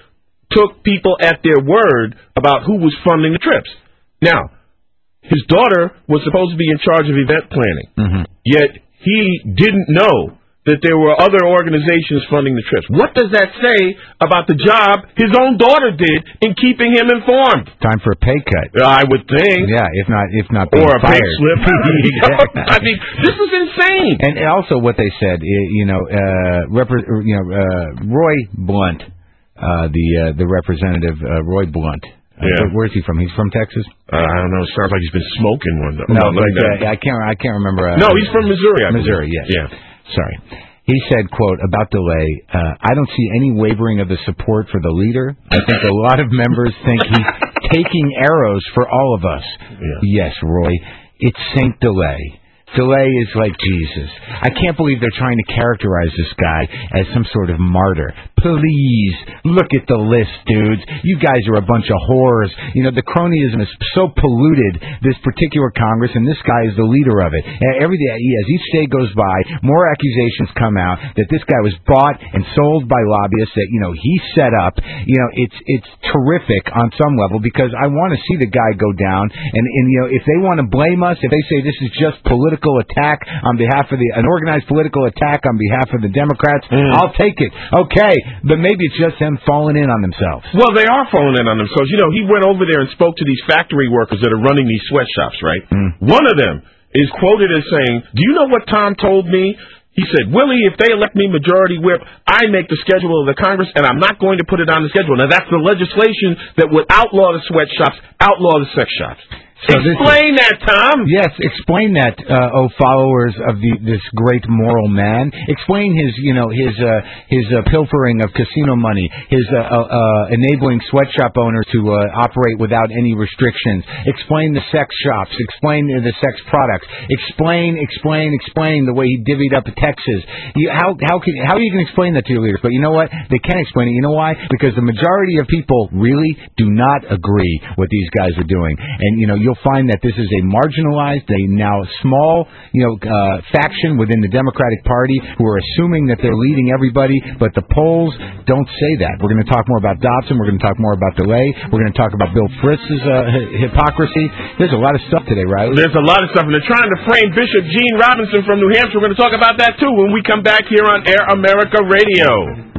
took people at their word about who was funding the trips. Now, his daughter was supposed to be in charge of event planning, mm-hmm. yet he didn't know that there were other organizations funding the trips. What does that say about the job his own daughter did in keeping him informed? Time for a pay cut. I would think. Yeah, if not, if not being or a fired. pay slip. Exactly. I mean, this is insane. And also, what they said, you know, uh, repre- you know, uh, Roy Blunt, uh, the uh, the representative, uh, Roy Blunt. Uh, yeah. Where is he from? He's from Texas. Uh, I don't know. It sounds like he's been smoking one. No, no like uh, I can't. I can't remember. Uh, no, he's from Missouri. I Missouri. believe. Yes. Yeah. Sorry. He said, quote, about delay, uh, I don't see any wavering of the support for the leader. I think a lot of members think he's taking arrows for all of us. Yeah. Yes, Roy, it's Saint Delay. Delay is like Jesus. I can't believe they're trying to characterize this guy as some sort of martyr. Please, look at the list, dudes. You guys are a bunch of whores. You know, the cronyism is so polluted, this particular Congress, and this guy is the leader of it. And every day, as each day goes by, more accusations come out that this guy was bought and sold by lobbyists that, you know, he set up. You know, it's it's terrific on some level because I want to see the guy go down. And, and you know, if they want to blame us, if they say this is just political attack on behalf of the an organized political attack on behalf of the Democrats, mm. I'll take it. Okay, but maybe it's just them falling in on themselves. Well, they are falling in on themselves. You know, he went over there and spoke to these factory workers that are running these sweatshops, right? Mm. One of them is quoted as saying, "Do you know what Tom told me?" He said, "Willie, if they elect me majority whip, I make the schedule of the Congress, and I'm not going to put it on the schedule." Now, that's the legislation that would outlaw the sweatshops, outlaw the sex shops. So explain is, that, Tom. Yes, explain that, uh, oh followers of the, this great moral man. Explain his, you know, his uh, his uh, pilfering of casino money, his uh, uh, uh, enabling sweatshop owners to uh, operate without any restrictions. Explain the sex shops. Explain the sex products. Explain, explain, explain the way he divvied up Texas. You, how how can how you can explain that to your leaders? But you know what? They can't explain it. You know why? Because the majority of people really do not agree what these guys are doing, and you know you'll find that this is a marginalized, a now small, you know, uh, faction within the Democratic Party who are assuming that they're leading everybody, but the polls don't say that. We're going to talk more about Dobson. We're going to talk more about delay. We're going to talk about Bill Fritz's uh, hi- hypocrisy. There's a lot of stuff today, Riley. There's a lot of stuff, and they're trying to frame Bishop Gene Robinson from New Hampshire. We're going to talk about that, too, when we come back here on Air America Radio.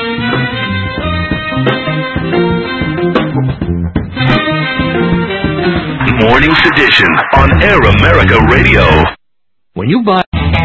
Morning Sedition on Air America Radio. When you buy...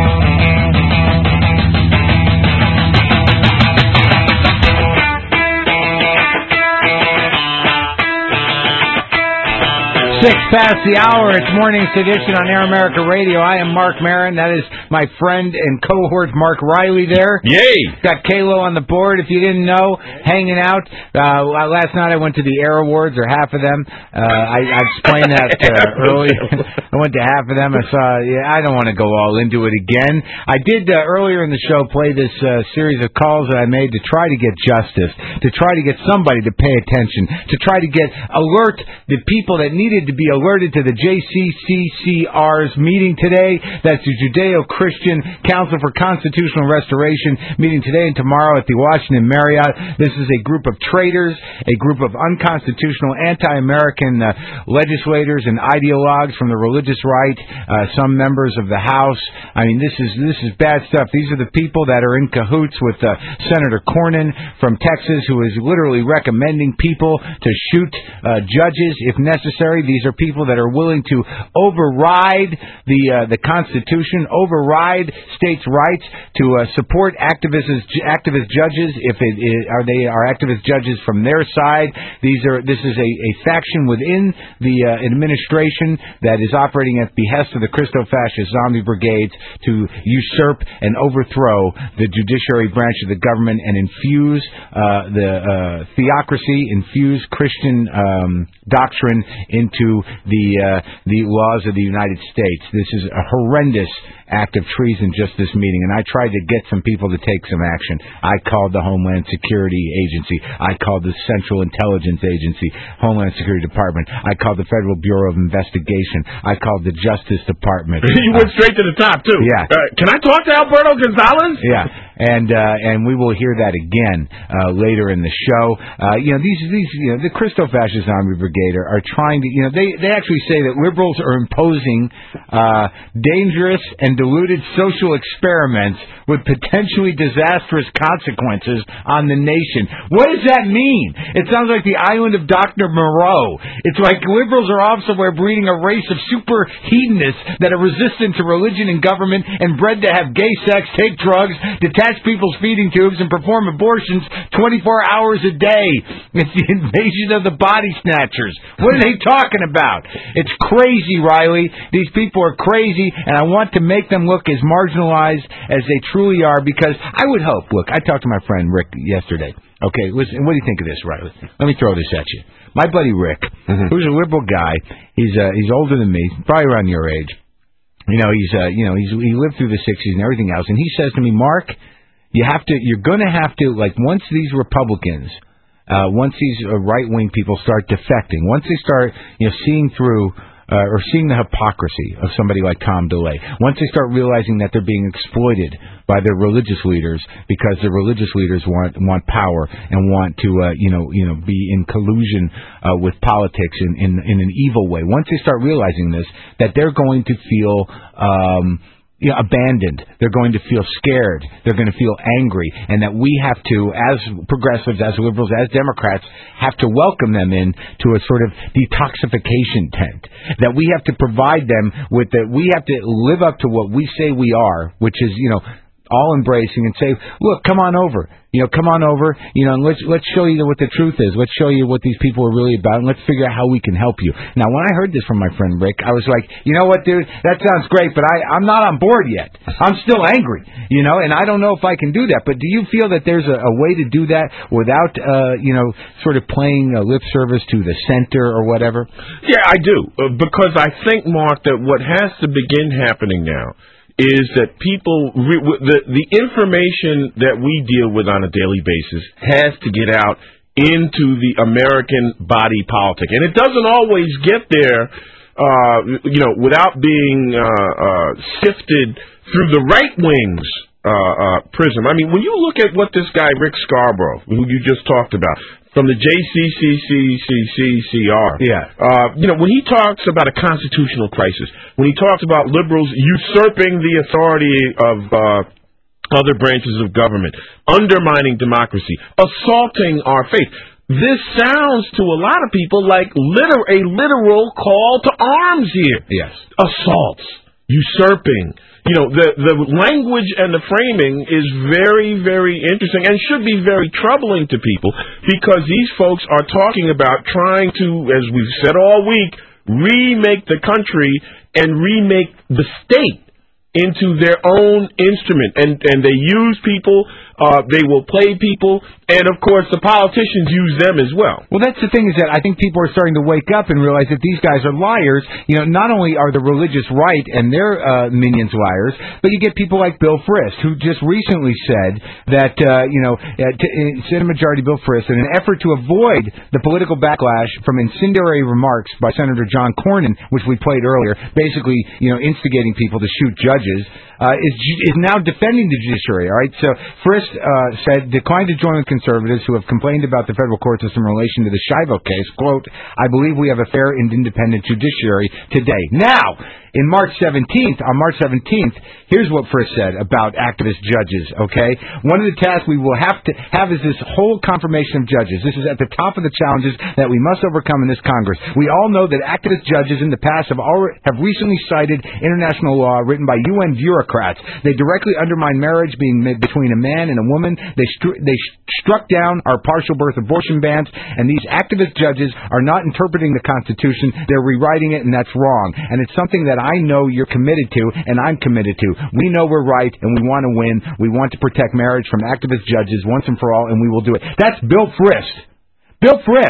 Six past the hour. It's Morning Sedition on Air America Radio. I am Mark Maron. That is my friend and cohort Mark Riley there. Yay! Got Kalo on the board, if you didn't know, hanging out. Uh, last night I went to the Air Awards, or half of them. Uh, I, I explained that uh, early. I went to half of them. I saw, yeah, I don't want to go all into it again. I did uh, earlier in the show play this uh, series of calls that I made to try to get justice, to try to get somebody to pay attention, to try to get alert the people that needed to be alerted to the J C C C R's meeting today. That's the Judeo-Christian Council for Constitutional Restoration meeting today and tomorrow at the Washington Marriott. This is a group of traitors, a group of unconstitutional, anti-American uh, legislators and ideologues from the religious right, uh, some members of the House. I mean, this is this is bad stuff. These are the people that are in cahoots with uh, Senator Cornyn from Texas, who is literally recommending people to shoot uh, judges if necessary. These are people that are willing to override the uh, the Constitution, override states' rights to uh, support activist activist judges if it is, are they are activist judges from their side. These are this is a, a faction within the uh, administration that is operating at the behest of the Christo-fascist zombie brigades to usurp and overthrow the judiciary branch of the government and infuse uh, the uh, theocracy, infuse Christian um, doctrine into the uh, the laws of the United States. This is a horrendous act of treason just this meeting, and I tried to get some people to take some action. I called the Homeland Security Agency. I called the Central Intelligence Agency, Homeland Security Department. I called the Federal Bureau of Investigation. I called the Justice Department. You went straight to the top, too. Yeah. Uh, can I talk to Alberto Gonzalez? Yeah. And uh, and we will hear that again uh, later in the show. Uh, you know, these these you know the Christo-Fascist Army Brigade are, are trying to you know they they actually say that liberals are imposing uh, dangerous and diluted social experiments with potentially disastrous consequences on the nation. What does that mean? It sounds like the island of Doctor Moreau. It's like liberals are off somewhere breeding a race of super hedonists that are resistant to religion and government and bred to have gay sex, take drugs, detach people's feeding tubes, and perform abortions twenty-four hours a day. It's the invasion of the body snatchers. What are they talking about? It's crazy, Riley. These people are crazy, and I want to make them look as marginalized as they truly are, because I would hope, look, I talked to my friend Rick yesterday. Okay, listen, what do you think of this, Riley? Let me throw this at you. My buddy Rick, mm-hmm. who's a liberal guy, he's uh, he's older than me, probably around your age. You know, he's uh, you know, he's he lived through the sixties and everything else, and he says to me, Mark, you have to, you're going to have to, like, once these Republicans, uh, once these uh, right-wing people start defecting, once they start, you know, seeing through uh, or seeing the hypocrisy of somebody like Tom DeLay, once they start realizing that they're being exploited by their religious leaders because the religious leaders want want power and want to, uh, you know, you know, be in collusion uh, with politics in, in in an evil way. Once they start realizing this, that they're going to feel Um, You know, abandoned. They're going to feel scared. They're going to feel angry, and that we have to, as progressives, as liberals, as Democrats, have to welcome them in to a sort of detoxification tent. That we have to provide them with the. We have to live up to what we say we are, which is, you know, all embracing, and say, look, come on over. You know, come on over, you know, and let's let's show you what the truth is. Let's show you what these people are really about, and let's figure out how we can help you. Now, when I heard this from my friend Rick, I was like, you know what, dude, that sounds great, but I, I'm not on board yet. I'm still angry, you know, and I don't know if I can do that. But do you feel that there's a, a way to do that without, uh, you know, sort of playing a lip service to the center or whatever? Yeah, I do, uh, because I think, Mark, that what has to begin happening now is that people, re- the the information that we deal with on a daily basis has to get out into the American body politic. And it doesn't always get there, uh, you know, without being uh, uh, sifted through the right wing's uh, uh, prism. I mean, when you look at what this guy, Rick Scarborough, who you just talked about, from the J C C C C C C R. Yeah. Uh, you know, when he talks about a constitutional crisis, when he talks about liberals usurping the authority of uh, other branches of government, undermining democracy, assaulting our faith, this sounds to a lot of people like liter- a literal call to arms here. Yes. Assaults, usurping. You know, the the language and the framing is very, very interesting and should be very troubling to people, because these folks are talking about trying to, as we've said all week, remake the country and remake the state into their own instrument. And, and they use people, uh, they will play people, and of course the politicians use them as well. Well, that's the thing, is that I think people are starting to wake up and realize that these guys are liars. You know, not only are the religious right and their uh, minions liars, but you get people like Bill Frist, who just recently said that, uh, you know, uh, t- uh, Senate Majority Bill Frist, in an effort to avoid the political backlash from incendiary remarks by Senator John Cornyn, which we played earlier, basically, you know, instigating people to shoot judges, uh, is is now defending the judiciary. All right, so Frist uh, said declined to join with conservatives who have complained about the federal court system in relation to the Schiavo case. Quote, I believe we have a fair and independent judiciary today. Now, in March seventeenth, on March seventeenth, here's what Frist said about activist judges, okay? One of the tasks we will have to have is this whole confirmation of judges. This is at the top of the challenges that we must overcome in this Congress. We all know that activist judges in the past have already, have recently cited international law written by U N bureaucrats. They directly undermine marriage being made between a man and a woman. They stru- they struck down our partial birth abortion bans, and these activist judges are not interpreting the Constitution. They're rewriting it, and that's wrong. And it's something that I know you're committed to, and I'm committed to. We know we're right, and we want to win. We want to protect marriage from activist judges once and for all, and we will do it. That's Bill Frist. Bill Frist.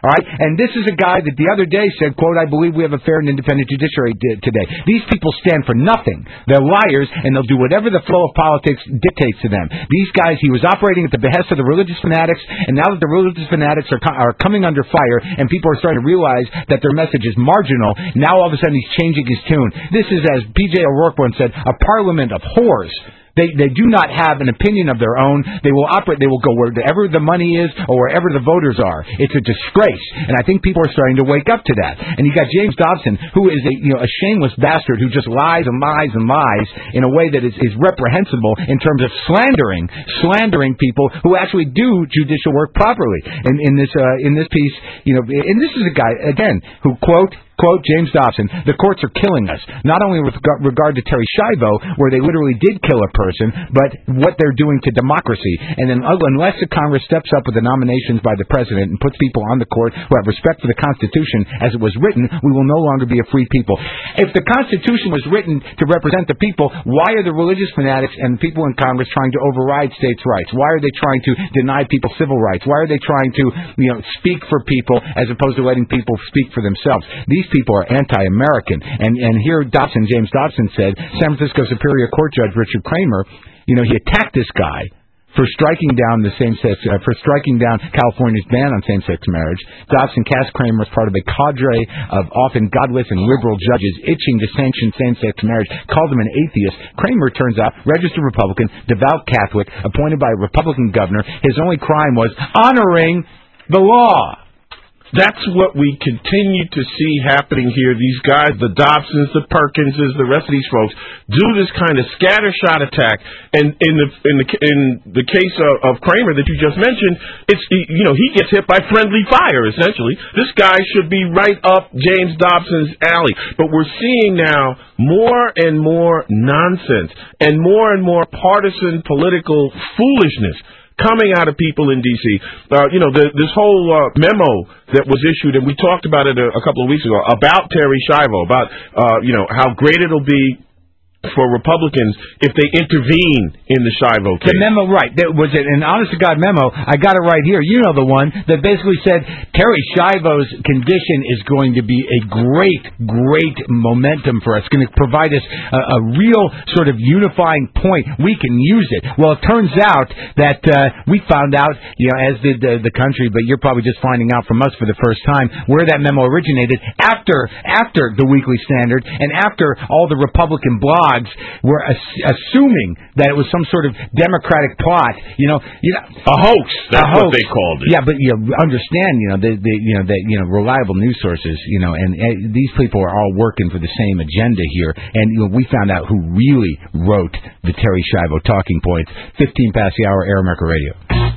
All right, and this is a guy that the other day said, quote, I believe we have a fair and independent judiciary d- today. These people stand for nothing. They're liars, and they'll do whatever the flow of politics dictates to them. These guys, he was operating at the behest of the religious fanatics, and now that the religious fanatics are, co- are coming under fire, and people are starting to realize that their message is marginal, now all of a sudden he's changing his tune. This is, as P J O'Rourke once said, a parliament of whores. They they do not have an opinion of their own. They will operate. They will go wherever the money is or wherever the voters are. It's a disgrace, and I think people are starting to wake up to that. And you got James Dobson, who is a you know a shameless bastard who just lies and lies and lies in a way that is, is reprehensible in terms of slandering slandering people who actually do judicial work properly. And in this uh, in this piece, you know, and this is a guy again who quote. Quote, James Dobson, the courts are killing us, not only with regard to Terry Schiavo, where they literally did kill a person, but what they're doing to democracy. And then unless the Congress steps up with the nominations by the President and puts people on the court who have respect for the Constitution as it was written, we will no longer be a free people. If the Constitution was written to represent the people, why are the religious fanatics and people in Congress trying to override states' rights? Why are they trying to deny people civil rights? Why are they trying to, you know, speak for people as opposed to letting people speak for themselves? These people are anti-American. And and here Dobson, James Dobson said, San Francisco Superior Court Judge Richard Kramer, you know, he attacked this guy for striking down the same-sex, uh, for striking down California's ban on same-sex marriage. Dobson cast Kramer as part of a cadre of often godless and liberal judges itching to sanction same-sex marriage, called him an atheist. Kramer, turns out, registered Republican, devout Catholic, appointed by a Republican governor. His only crime was honoring the law. That's what we continue to see happening here. These guys, the Dobsons, the Perkinses, the rest of these folks, do this kind of scattershot attack. And in the in the in the case of, of Kramer that you just mentioned, it's you know he gets hit by friendly fire. Essentially, this guy should be right up James Dobson's alley. But we're seeing now more and more nonsense and more and more partisan political foolishness coming out of people in D C Uh, you know, the, this whole uh, memo that was issued, and we talked about it a, a couple of weeks ago, about Terry Schiavo, about, uh, you know, how great it'll be for Republicans if they intervene in the Schiavo case. The memo, right. That was it. An honest-to-God memo. I got it right here. You know the one that basically said Terry Schiavo's condition is going to be a great, great momentum for us. It's going to provide us a, a real sort of unifying point. We can use it. Well, it turns out that uh, we found out, you know, as did the, the country, but you're probably just finding out from us for the first time, where that memo originated after after the Weekly Standard and after all the Republican blogs were ass- assuming that it was some sort of Democratic plot, you know, you know, a hoax. That's a hoax. what they called it. Yeah, but you know, understand, you know, the, the you know, the you know, reliable news sources, you know, and uh, these people are all working for the same agenda here. And you know, we found out who really wrote the Terry Schiavo talking points. Fifteen past the hour, Air America Radio.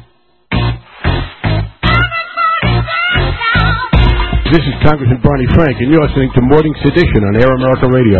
This is Congressman Barney Frank, and you're listening to Morning Sedition on Air America Radio.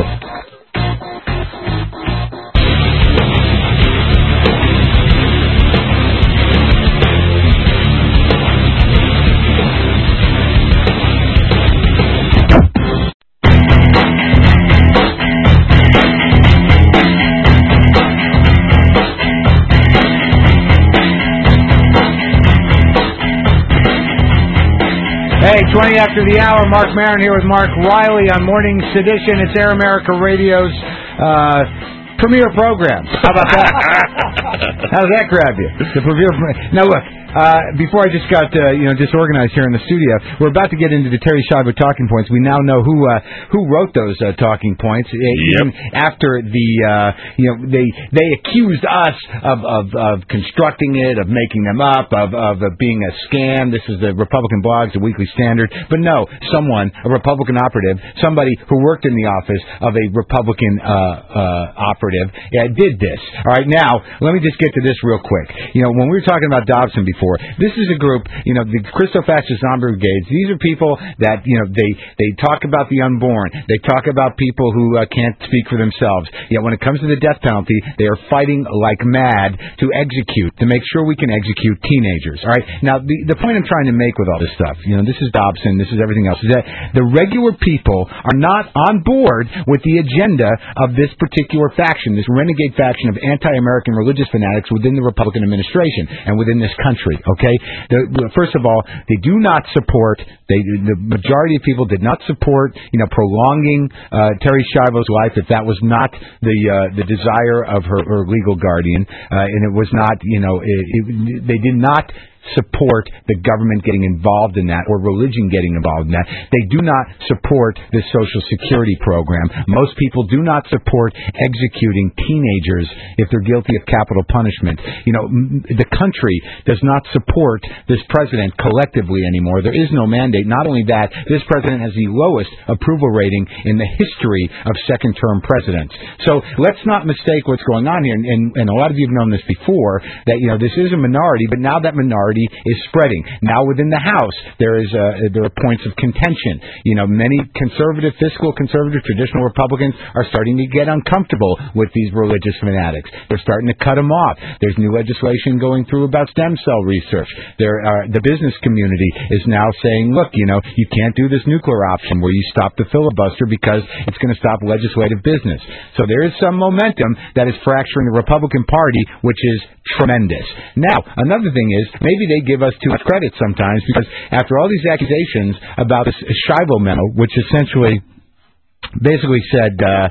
Hey, twenty after the hour, Mark Maron here with Mark Riley on Morning Sedition. It's Air America Radio's uh, premier program. How about that? How does that grab you? The premier. Now look, uh, before I just got uh, you know disorganized here in the studio, we're about to get into the Terry Schiavo talking points. We now know who uh, who wrote those uh, talking points. Uh, even yep. after the uh, you know they they accused us of, of of constructing it, of making them up, of of uh, being a scam. This is the Republican blogs, the Weekly Standard. But no, someone, a Republican operative, somebody who worked in the office of a Republican uh, uh, operative, uh, did this. All right, now let me just get to this real quick. You know, when we were talking about Dobson before, this is a group. You know, the Christo-Fascist Zombie Brigades. These are people that you know they they talk about the unborn. They talk about people who uh, can't speak for themselves. Yet when it comes to the death penalty, they are fighting like mad to execute, to make sure we can execute teenagers. All right. Now the the point I'm trying to make with all this stuff, you know, this is Dobson, this is everything else, is that the regular people are not on board with the agenda of this particular faction, this renegade faction of anti-American religious fanatics within the Republican administration and within this country. Secretary, okay? The, first of all, they do not support, they, the majority of people did not support, you know, prolonging uh, Terry Schiavo's life if that was not the uh, the desire of her, her legal guardian, uh, and it was not, you know, it, it, they did not support the government getting involved in that or religion getting involved in that. They do not support the Social Security program. Most people do not support executing teenagers if they're guilty of capital punishment. You know, the country does not support this president collectively anymore. There is no mandate. Not only that, this president has the lowest approval rating in the history of second-term presidents. So let's not mistake what's going on here. And, and, and a lot of you have known this before, that, you know, this is a minority, but now that minority is spreading. Now within the House, there is uh, there are points of contention. You know, many conservative, fiscal conservative, traditional Republicans are starting to get uncomfortable with these religious fanatics. They're starting to cut them off. There's new legislation going through about stem cell research. There, uh, the business community is now saying, look, you know, you can't do this nuclear option where you stop the filibuster because it's going to stop legislative business. So there is some momentum that is fracturing the Republican Party, which is tremendous. Now, another thing is, maybe they give us too much credit sometimes, because after all these accusations about this Schiavo memo, which essentially basically said, uh,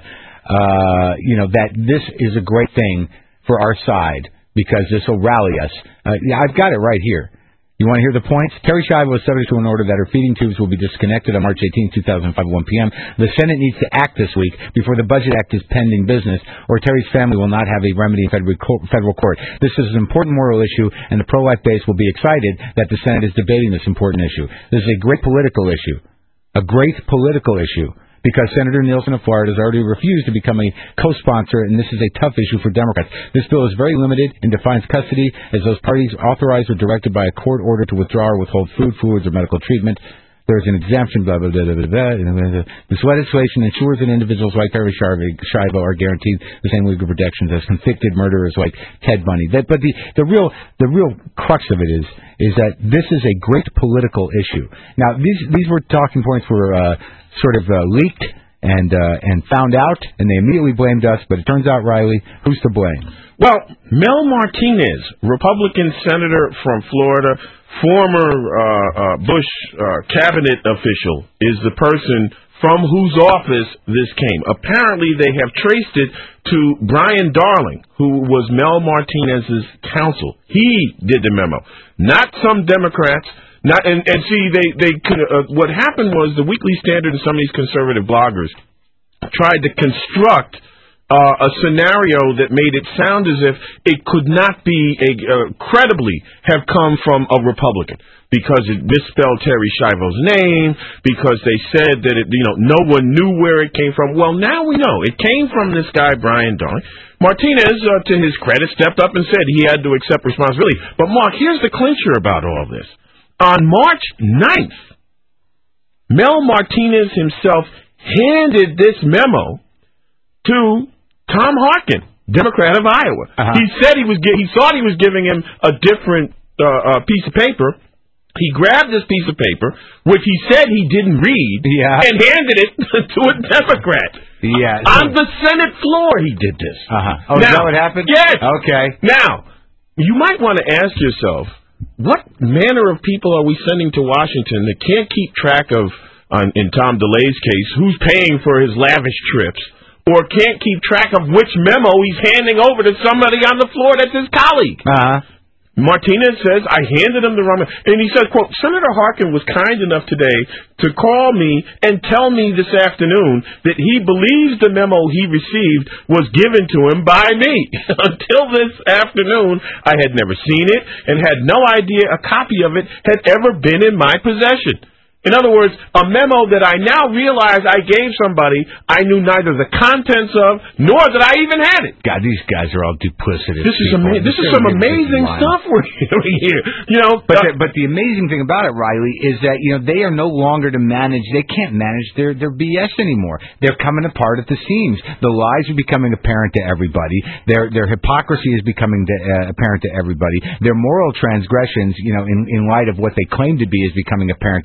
uh, you know, that this is a great thing for our side because this will rally us. Uh, yeah, I've got it right here. You want to hear the points? Terry Schiavo is subject to an order that her feeding tubes will be disconnected on March eighteenth, two thousand five at one p.m. The Senate needs to act this week before the Budget Act is pending business, or Terry's family will not have a remedy in federal court. This is an important moral issue, and the pro-life base will be excited that the Senate is debating this important issue. This is a great political issue. A great political issue. Because Senator Nielsen of Florida has already refused to become a co-sponsor, and this is a tough issue for Democrats. This bill is very limited and defines custody as those parties authorized or directed by a court order to withdraw or withhold food, fluids, or medical treatment. There is an exemption, blah, blah, blah, blah, blah. This legislation ensures that individuals like Terry Schiavo are guaranteed the same legal protections as convicted murderers like Ted Bundy. That, but the, the real the real crux of it is is that this is a great political issue. Now, these these were talking points were uh, sort of uh, leaked and uh, and found out, and they immediately blamed us. But it turns out, Riley, who's to blame? Well, Mel Martinez, Republican senator from Florida, former uh, uh, Bush uh, cabinet official, is the person from whose office this came. Apparently, they have traced it to Brian Darling, who was Mel Martinez's counsel. He did the memo, not some Democrats. Not, and, and see, they they could. Uh, what happened was the Weekly Standard and some of these conservative bloggers tried to construct uh, a scenario that made it sound as if it could not be a, uh, credibly have come from a Republican, because it misspelled Terry Schiavo's name, because they said that it, you know, no one knew where it came from. Well, now we know it came from this guy Brian Darling. Martinez, uh, to his credit, stepped up and said he had to accept responsibility. But Mark, here's the clincher about all this. On March ninth, Mel Martinez himself handed this memo to Tom Harkin, Democrat of Iowa. Uh-huh. He said he was he thought he was giving him a different uh, uh, piece of paper. He grabbed this piece of paper, which he said he didn't read, yeah. and handed it to a Democrat. Yeah, on the Senate floor, he did this. Uh-huh. Oh, now, is that what happened? Yes. Okay. Now, you might want to ask yourself, what manner of people are we sending to Washington that can't keep track of, uh, in Tom DeLay's case, who's paying for his lavish trips, or can't keep track of which memo he's handing over to somebody on the floor that's his colleague? Uh-huh. Martinez says, I handed him the wrong memo. And he said, quote, Senator Harkin was kind enough today to call me and tell me this afternoon that he believes the memo he received was given to him by me. Until this afternoon, I had never seen it and had no idea a copy of it had ever been in my possession. In other words, a memo that I now realize I gave somebody I knew neither the contents of nor that I even had it. God, these guys are all duplicitous. This is ama- This is some amazing stuff we're hearing here. You know, but uh, the, but the amazing thing about it, Riley, is that you know they are no longer to manage. They can't manage their their B S anymore. They're coming apart at the seams. The lies are becoming apparent to everybody. Their their hypocrisy is becoming to, uh, apparent to everybody. Their moral transgressions, you know, in in light of what they claim to be, is becoming apparent to everybody.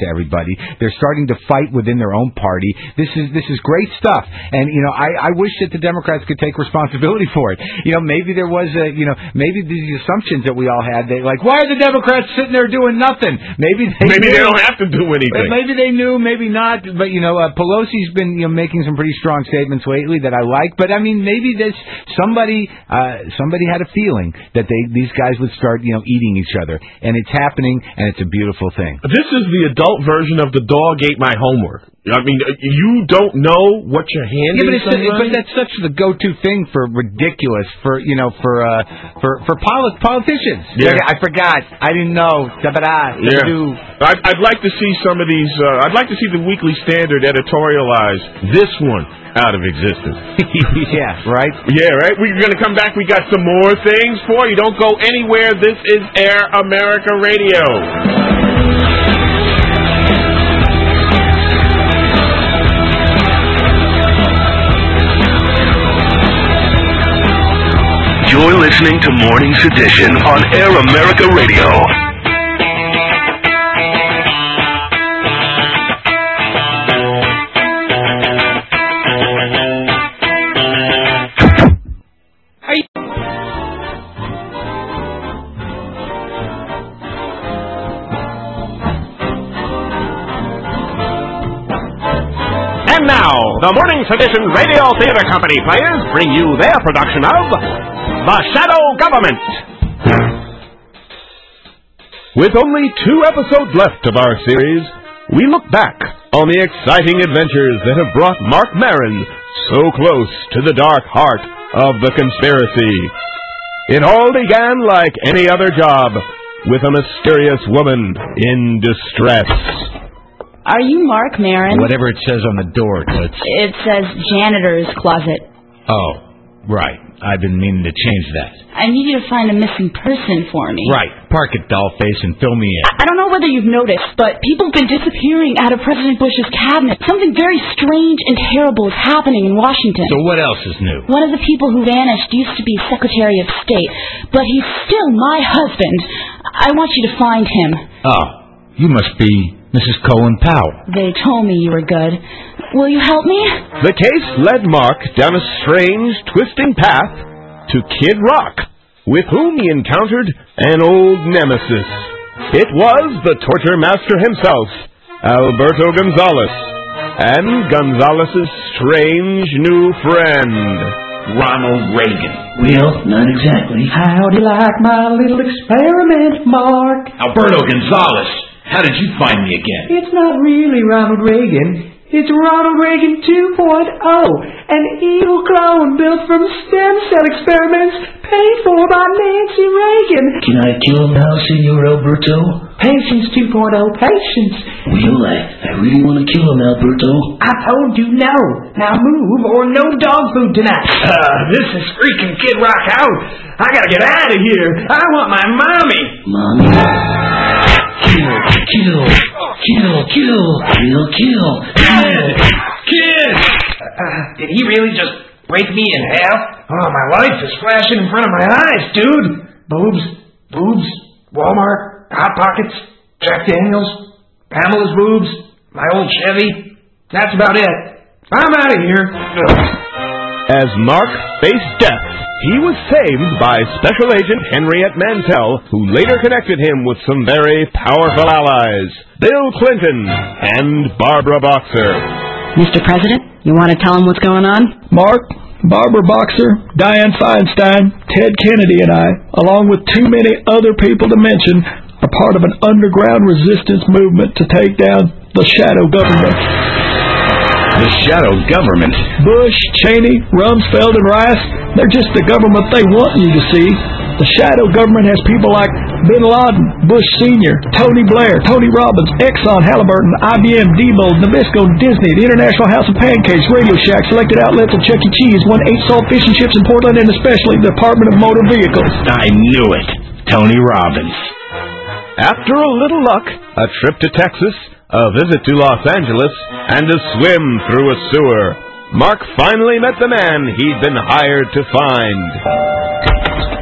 party. They're starting to fight within their own party. This is this is great stuff. And, you know, I, I wish that the Democrats could take responsibility for it. You know, maybe there was a, you know, maybe these assumptions that we all had, they like, why are the Democrats sitting there doing nothing? Maybe they Maybe knew, they don't have to do anything. Maybe they knew, maybe not. But, you know, uh, Pelosi's been, you know, making some pretty strong statements lately that I like. But, I mean, maybe this, somebody, uh, somebody had a feeling that they, these guys would start, you know, eating each other. And it's happening, and it's a beautiful thing. This is the adult version of the dog ate my homework. I mean, you don't know what you're handing. Yeah, but, it's, but that's such the go-to thing for ridiculous, for you know, for uh, for for poli- politicians. Yeah, I forgot. I didn't know. Da-ba-da, yeah. da-ba-doo. I'd, I'd like to see some of these. Uh, I'd like to see the Weekly Standard editorialize this one out of existence. Yeah, right. Yeah, right. We're gonna come back. We got some more things for you. Don't go anywhere. This is Air America Radio. You're listening to Morning's Edition on Air America Radio. And now, the Morning's Edition Radio Theater Company players bring you their production of The Shadow Government. With only two episodes left of our series, we look back on the exciting adventures that have brought Marc Maron so close to the dark heart of the conspiracy. It all began like any other job, with a mysterious woman in distress. Are you Marc Maron? Whatever it says on the door, Toots. It says janitor's closet. Oh, right. I've been meaning to change that. I need you to find a missing person for me. Right. Park it, dollface, and fill me in. I don't know whether you've noticed, but people have been disappearing out of President Bush's cabinet. Something very strange and terrible is happening in Washington. So what else is new? One of the people who vanished used to be Secretary of State, but he's still my husband. I want you to find him. Oh, you must be Missus Colin Powell. They told me you were good. Will you help me? The case led Mark down a strange, twisting path to Kid Rock, with whom he encountered an old nemesis. It was the torture master himself, Alberto Gonzales, and Gonzales's strange new friend, Ronald Reagan. Well, not exactly. How'd you like my little experiment, Mark? Alberto Gonzales, how did you find me again? It's not really Ronald Reagan. It's Ronald Reagan two point oh, an evil clone built from stem cell experiments paid for by Nancy Reagan. Can I kill him now, Senor Alberto? Patience two point oh, patience. Well, I, I really want to kill him, Alberto. I told you no. Now move or no dog food tonight. Uh, this is freaking Kid Rock out. I gotta get out of here. I want my mommy. Mommy? Kill, kill, kill, kill, kill, kill. Kid! Kid! Uh, did he really just break me in half? Oh, my life is flashing in front of my eyes, dude. Boobs, boobs, Walmart, Hot Pockets, Jack Daniels, Pamela's boobs, my old Chevy. That's about it. I'm out of here. As Mark faced death, he was saved by Special Agent Henriette Mantel, who later connected him with some very powerful allies, Bill Clinton and Barbara Boxer. Mister President, you want to tell him what's going on? Mark, Barbara Boxer, Dianne Feinstein, Ted Kennedy and I, along with too many other people to mention, are part of an underground resistance movement to take down the shadow government. The shadow government? Bush, Cheney, Rumsfeld, and Rice, they're just the government they want you to see. The shadow government has people like Bin Laden, Bush Senior, Tony Blair, Tony Robbins, Exxon, Halliburton, I B M, Diebold, Nabisco, Disney, the International House of Pancakes, Radio Shack, Selected Outlets, and Chuck E. Cheese won eight salt fish and chips in Portland, and especially the Department of Motor Vehicles. I knew it. Tony Robbins. After a little luck, a trip to Texas, a visit to Los Angeles, and a swim through a sewer, Mark finally met the man he'd been hired to find.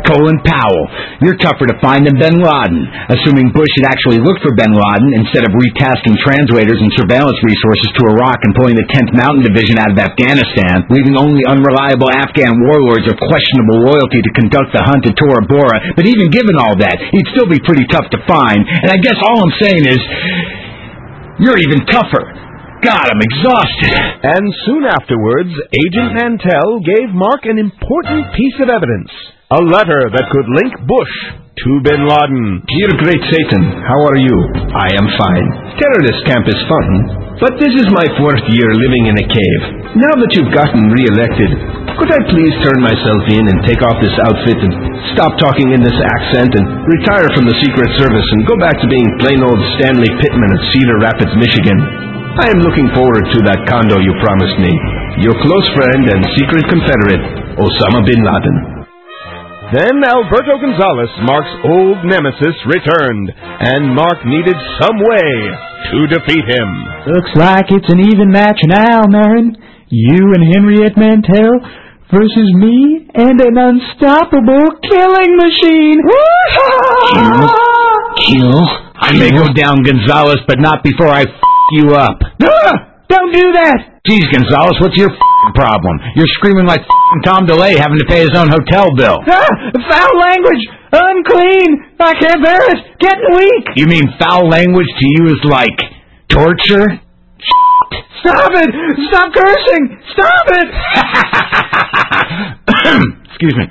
Colin Powell. You're tougher to find than Bin Laden. Assuming Bush had actually looked for Bin Laden instead of retasking translators and surveillance resources to Iraq and pulling the tenth Mountain Division out of Afghanistan, leaving only unreliable Afghan warlords of questionable loyalty to conduct the hunt at Tora Bora. But even given all that, he'd still be pretty tough to find. And I guess all I'm saying is, you're even tougher. God, I'm exhausted. And soon afterwards, Agent Mantell gave Mark an important piece of evidence. A letter that could link Bush to Bin Laden. Dear Great Satan, how are you? I am fine. Terrorist camp is fun, but this is my fourth year living in a cave. Now that you've gotten re-elected, could I please turn myself in and take off this outfit and stop talking in this accent and retire from the Secret Service and go back to being plain old Stanley Pittman at Cedar Rapids, Michigan? I am looking forward to that condo you promised me. Your close friend and secret confederate, Osama Bin Laden. Then Alberto Gonzalez, Mark's old nemesis, returned, and Mark needed some way to defeat him. Looks like it's an even match now, Marin. You and Henriette Mantell versus me and an unstoppable killing machine. Kill? Kill? I may go down, Gonzalez, but not before I f*** you up. Ah, don't do that! Geez, Gonzalez, what's your f***ing problem? You're screaming like f***ing Tom DeLay having to pay his own hotel bill. Ah, foul language! Unclean! I can't bear it! Getting weak! You mean foul language to you is like torture? Stop it! Stop cursing! Stop it! Excuse me.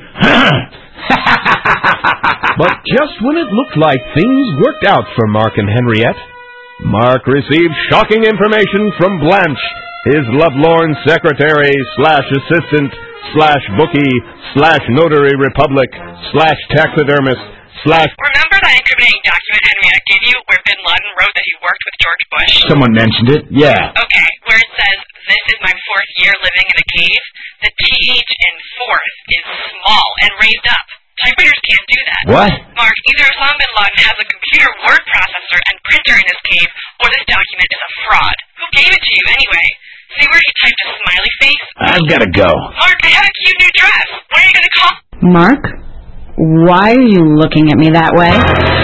But just when it looked like things worked out for Mark and Henriette, Mark received shocking information from Blanche, his lovelorn secretary slash assistant slash bookie slash notary republic slash taxidermist slash... Remember that incriminating document Henriette gave you where Bin Laden wrote that he worked with George Bush? Someone mentioned it, yeah. Okay, where it says, this is my fourth year living in a cave, the T H in fourth is small and raised up. Typewriters can't do that. What? Mark, either Osama Bin Laden has a computer word processor and printer in his cave, or this document is a fraud. Who gave it to you, anyway? See where he typed a smiley face? I've got to go. Mark, I have a cute new dress. When are you going to call? Mark, why are you looking at me that way?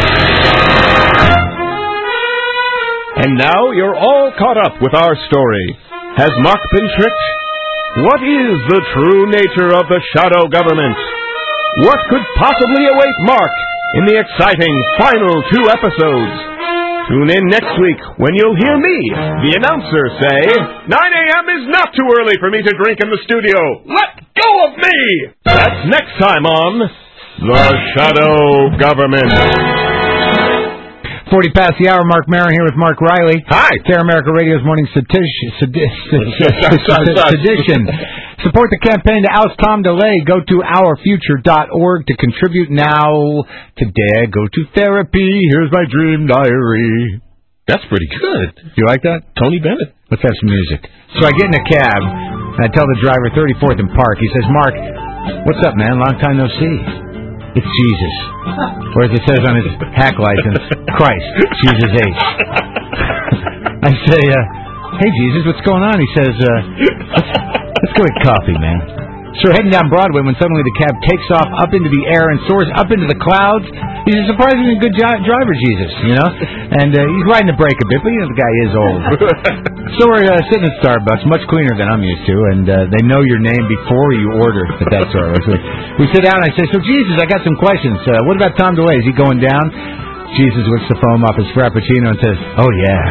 And now you're all caught up with our story. Has Mark been tricked? What is the true nature of the shadow government? What could possibly await Mark in the exciting final two episodes? Tune in next week when you'll hear me, the announcer, say, nine a.m. is not too early for me to drink in the studio. Let go of me! That's next time on The Shadow Government. forty past the hour, Mark Maron here with Mark Riley. Hi. Terra America Radio's Morning Sedition. Sedition. Support the campaign to oust Tom DeLay. Go to our future dot org to contribute now. Today I go to therapy. Here's my dream diary. That's pretty good. You like that? Tony Bennett. Let's have some music. So I get in a cab, and I tell the driver, thirty-fourth and Park. He says, Mark, what's up, man? Long time no see. It's Jesus. Or as it says on his hack license, Christ, Jesus H. I say, uh, hey, Jesus, what's going on? He says, uh, let's, let's go get coffee, man. So we're heading down Broadway when suddenly the cab takes off up into the air and soars up into the clouds. He's a surprisingly good gi- driver, Jesus, you know? And uh, he's riding the brake a bit, but, you know, the guy is old. So we're uh, sitting at Starbucks, much cleaner than I'm used to, and uh, they know your name before you order at that Starbucks. So we sit down, and I say, so, Jesus, I got some questions. Uh, what about Tom DeLay? Is he going down? Jesus whips the foam off his Frappuccino and says, oh, yeah.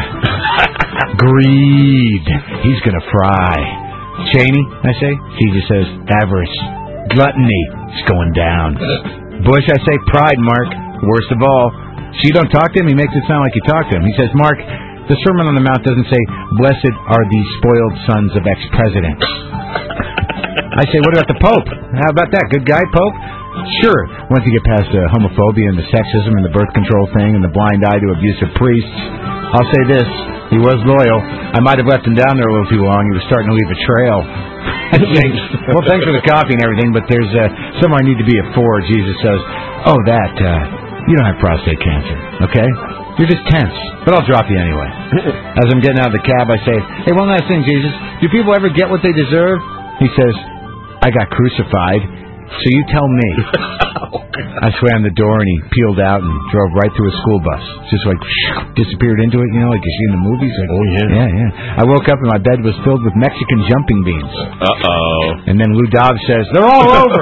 Greed. He's going to fry. Cheney, I say. Jesus says, avarice. Gluttony. It's going down. Bush, I say, pride, Mark. Worst of all. So you don't talk to him, he makes it sound like you talk to him. He says, Mark, the Sermon on the Mount doesn't say, blessed are the spoiled sons of ex-presidents. I say, what about the Pope? How about that? Good guy, Pope? Sure. Once you get past the homophobia and the sexism and the birth control thing and the blind eye to abusive priests, I'll say this. He was loyal. I might have left him down there a little too long. He was starting to leave a trail. I say, well, thanks for the coffee and everything, but there's uh, somewhere I need to be at four. Jesus says, oh, that, uh, you don't have prostate cancer, okay? You're just tense, but I'll drop you anyway. As I'm getting out of the cab, I say, hey, one last thing, Jesus. Do people ever get what they deserve? He says, I got crucified, So you tell me. I slammed the door and he peeled out and drove right through a school bus. Just like disappeared into it, you know, like you see in the movies. Like, oh, yeah. Yeah, yeah. I woke up and my bed was filled with Mexican jumping beans. Uh-oh. And then Lou Dobbs says, they're all over.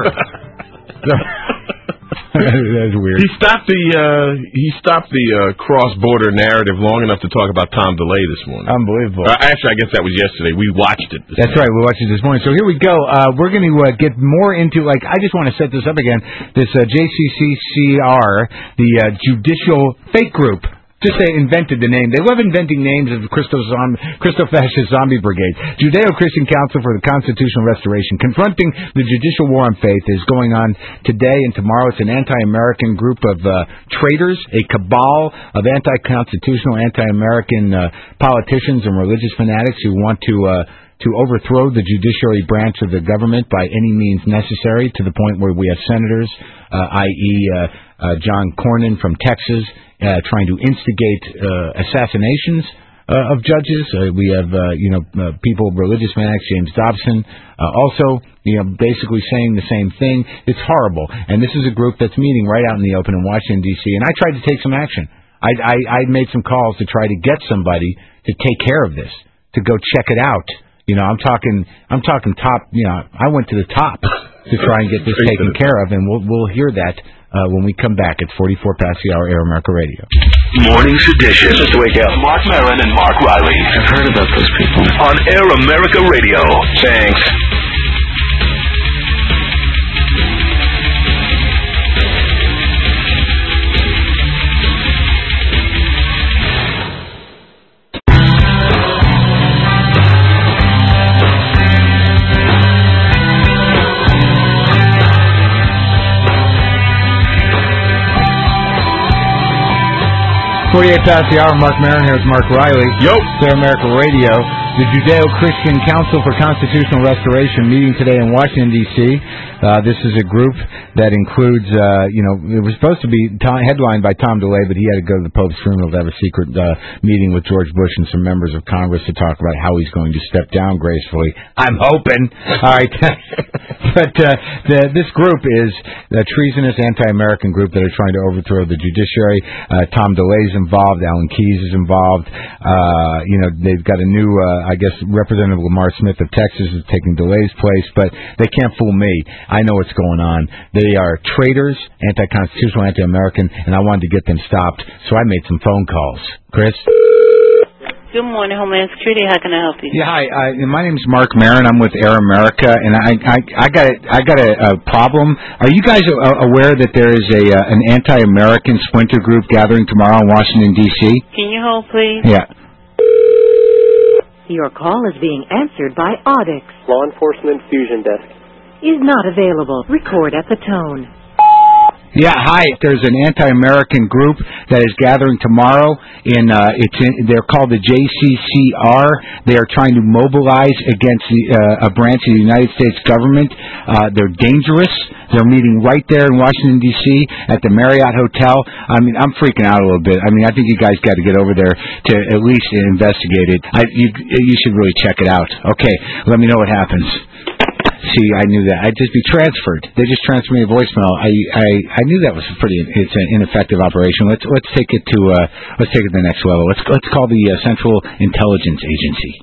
That's weird. He stopped the uh, he stopped the uh, cross-border narrative long enough to talk about Tom DeLay this morning. Unbelievable. Uh, actually, I guess that was yesterday. We watched it. This That's morning. right. We watched it this morning. So here we go. Uh, we're going to uh, get more into, like, I just want to set this up again. This uh, J C C C R, the uh, Judicial Fake Group. Just they invented the name. They love inventing names of the Christo-fascist zombie brigade. Judeo-Christian Council for the Constitutional Restoration. Confronting the judicial war on faith is going on today and tomorrow. It's an anti-American group of uh, traitors, a cabal of anti-constitutional, anti-American uh, politicians and religious fanatics who want to uh, to overthrow the judiciary branch of the government by any means necessary, to the point where we have senators, uh, that is, uh, uh, John Cornyn from Texas, Uh, trying to instigate uh, assassinations uh, of judges. Uh, we have, uh, you know, uh, people, religious fanatics, James Dobson, uh, also, you know, basically saying the same thing. It's horrible. And this is a group that's meeting right out in the open in Washington, D C And I tried to take some action. I, I, I made some calls to try to get somebody to take care of this, to go check it out. You know, I'm talking, I'm talking top. You know, I went to the top to try and get this taken care of, and we'll we'll hear that. Uh, when we come back, it's forty-four past the hour, Air America Radio. Morning's edition. Just to wake up. Mark Maron and Mark Riley. I've heard about those people. On Air America Radio. Thanks. forty-eight past the hour, Mark Maron here with Mark Riley. Yo. Air America Radio. The Judeo-Christian Council for Constitutional Restoration meeting today in Washington, D C Uh, this is a group that includes, uh, you know, it was supposed to be t- headlined by Tom DeLay, but he had to go to the Pope's funeral to have a secret uh, meeting with George Bush and some members of Congress to talk about how he's going to step down gracefully. I'm hoping. All right. But uh, the, this group is a treasonous anti-American group that are trying to overthrow the judiciary. Uh, Tom DeLay's involved. Alan Keyes is involved. Uh, you know, they've got a new, uh, I guess, Representative Lamar Smith of Texas is taking DeLay's place, but they can't fool me. I know what's going on. They are traitors, anti-constitutional, anti-American, and I wanted to get them stopped, so I made some phone calls. Chris? Good morning, Homeland Security. How can I help you? Yeah, hi. I, my name's Mark Maron. I'm with Air America, and I I, I got a, I got a, a problem. Are you guys aware that there is a uh, an anti-American splinter group gathering tomorrow in Washington, D C? Can you hold, please? Yeah. Your call is being answered by Audix. Law Enforcement Fusion Desk. Is not available. Record at the tone. Yeah, hi. There's an anti-American group that is gathering tomorrow. In uh, it's in, they're called the J C C R. They are trying to mobilize against the, uh, a branch of the United States government. Uh, they're dangerous. They're meeting right there in Washington, D C at the Marriott Hotel. I mean, I'm freaking out a little bit. I mean, I think you guys got to get over there to at least investigate it. I, you, you should really check it out. Okay, let me know what happens. See, I knew that. I'd just be transferred. They just transferred me a voicemail. I, I, I knew that was a pretty. It's an ineffective operation. Let's let's take it to uh, let's take it to the next level. Let's let's call the uh, Central Intelligence Agency.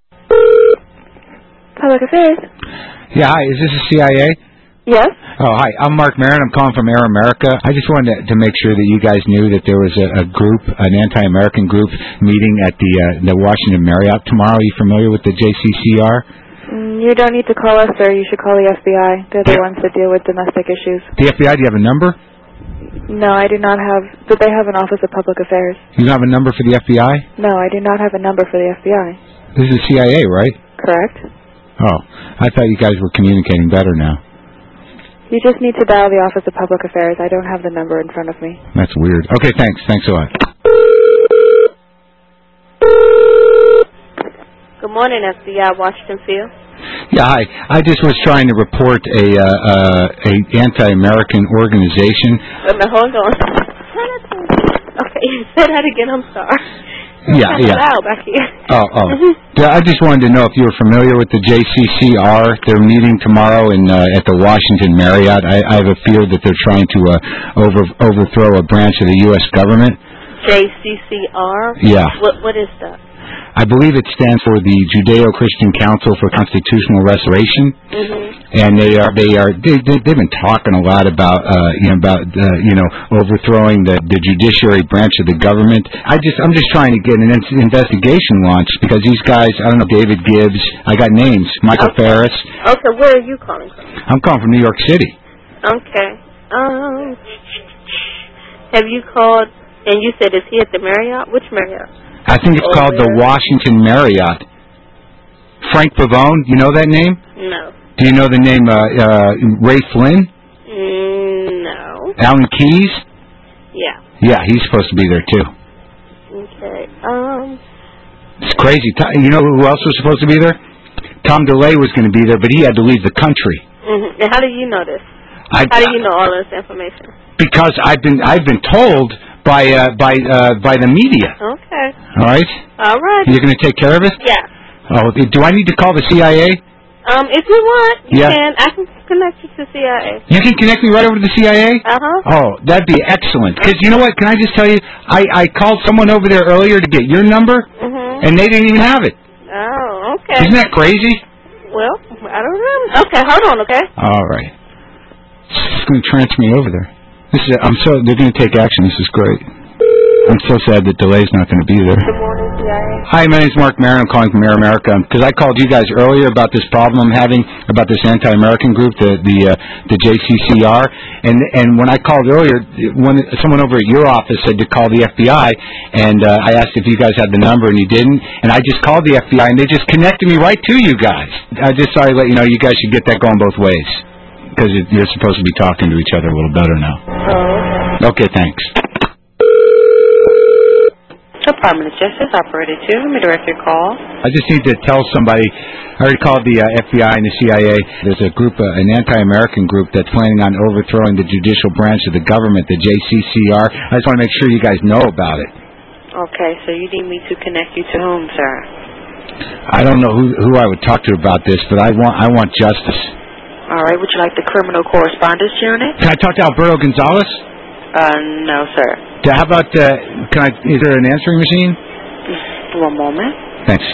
Public Affairs. Yeah, hi. Is this the C I A? Yes. Oh, hi. I'm Mark Maron. I'm calling from Air America. I just wanted to, to make sure that you guys knew that there was a, a group, an anti-American group, meeting at the uh, the Washington Marriott tomorrow. Are you familiar with the J C C R? You don't need to call us, sir. You should call the F B I. They're the ones that deal with domestic issues. The F B I? Do you have a number? No, I do not have. But they have an Office of Public Affairs. You don't have a number for the F B I? No, I do not have a number for the F B I. This is the C I A, right? Correct. Oh, I thought you guys were communicating better now. You just need to dial the Office of Public Affairs. I don't have the number in front of me. That's weird. Okay, thanks. Thanks a lot. Good morning, F B I, Washington Field. Yeah, hi. I just was trying to report a uh, uh, a anti-American organization. Wait a minute, hold on. Okay, say that again. I'm sorry. Yeah, it's yeah. loud back here. Oh, oh. Yeah, I just wanted to know if you were familiar with the J C C R. They're meeting tomorrow in uh, at the Washington Marriott. I, I have a fear that they're trying to uh, over overthrow a branch of the U S government. J C C R? Yeah. What What is that? I believe it stands for the Judeo-Christian Council for Constitutional Restoration, mm-hmm. and they are they are they, they they've been talking a lot about uh, you know about uh, you know overthrowing the, the judiciary branch of the government. I just I'm just trying to get an in- investigation launched because these guys, I don't know, David Gibbs, I got names, Michael okay. Ferris. Okay, where are you calling from? I'm calling from New York City. Okay. Um, have you called? And you said, is he at the Marriott? Which Marriott? I think it's oh, called where? the Washington Marriott. Frank Pavone, you know that name? No. Do you know the name uh, uh, Ray Flynn? Mm, no. Alan Keyes? Yeah. Yeah, he's supposed to be there too. Okay. Um. It's crazy. You know who else was supposed to be there? Tom DeLay was going to be there, but he had to leave the country. Mm-hmm. And how do you know this? I, how do you know all this information? Because I've been I've been told by uh, by uh, by the media. Okay. All right. All right. You're going to take care of it? Yeah. Oh, do I need to call the C I A? Um, if you want, you yeah. can. I can connect you to C I A. You can connect me right over to the C I A? Uh-huh. Oh, that'd be excellent. Because you know what? Can I just tell you, I, I called someone over there earlier to get your number, mm-hmm. and they didn't even have it. Oh, okay. Isn't that crazy? Well, I don't know. Okay, hold on, okay? All right. It's going to transfer me over there. This is. I'm so. They're going to take action. This is great. I'm so sad that Delay's not going to be there. Good morning, C I A. Hi, my name's Mark Maron. I'm calling from Air America because I called you guys earlier about this problem I'm having about this anti-American group, the the uh, the J C C R. And and when I called earlier, when someone over at your office said to call the F B I, and uh, I asked if you guys had the number, and you didn't. And I just called the F B I, and they just connected me right to you guys. I just thought I'd let you know you guys should get that going both ways because you're supposed to be talking to each other a little better now. Oh, Okay, okay. thanks. Department of Justice, Operator two. Let me direct your call. I just need to tell somebody. I already called the uh, F B I and the C I A. There's a group, uh, an anti-American group that's planning on overthrowing the judicial branch of the government, the J C C R. I just want to make sure you guys know about it. Okay, so you need me to connect you to whom, sir? I don't know who who I would talk to about this, but I want I want justice. All right. Would you like the Criminal Correspondence Unit? Can I talk to Alberto Gonzalez? Uh, no, sir. How about, uh, can I, is there an answering machine? One moment. Thanks.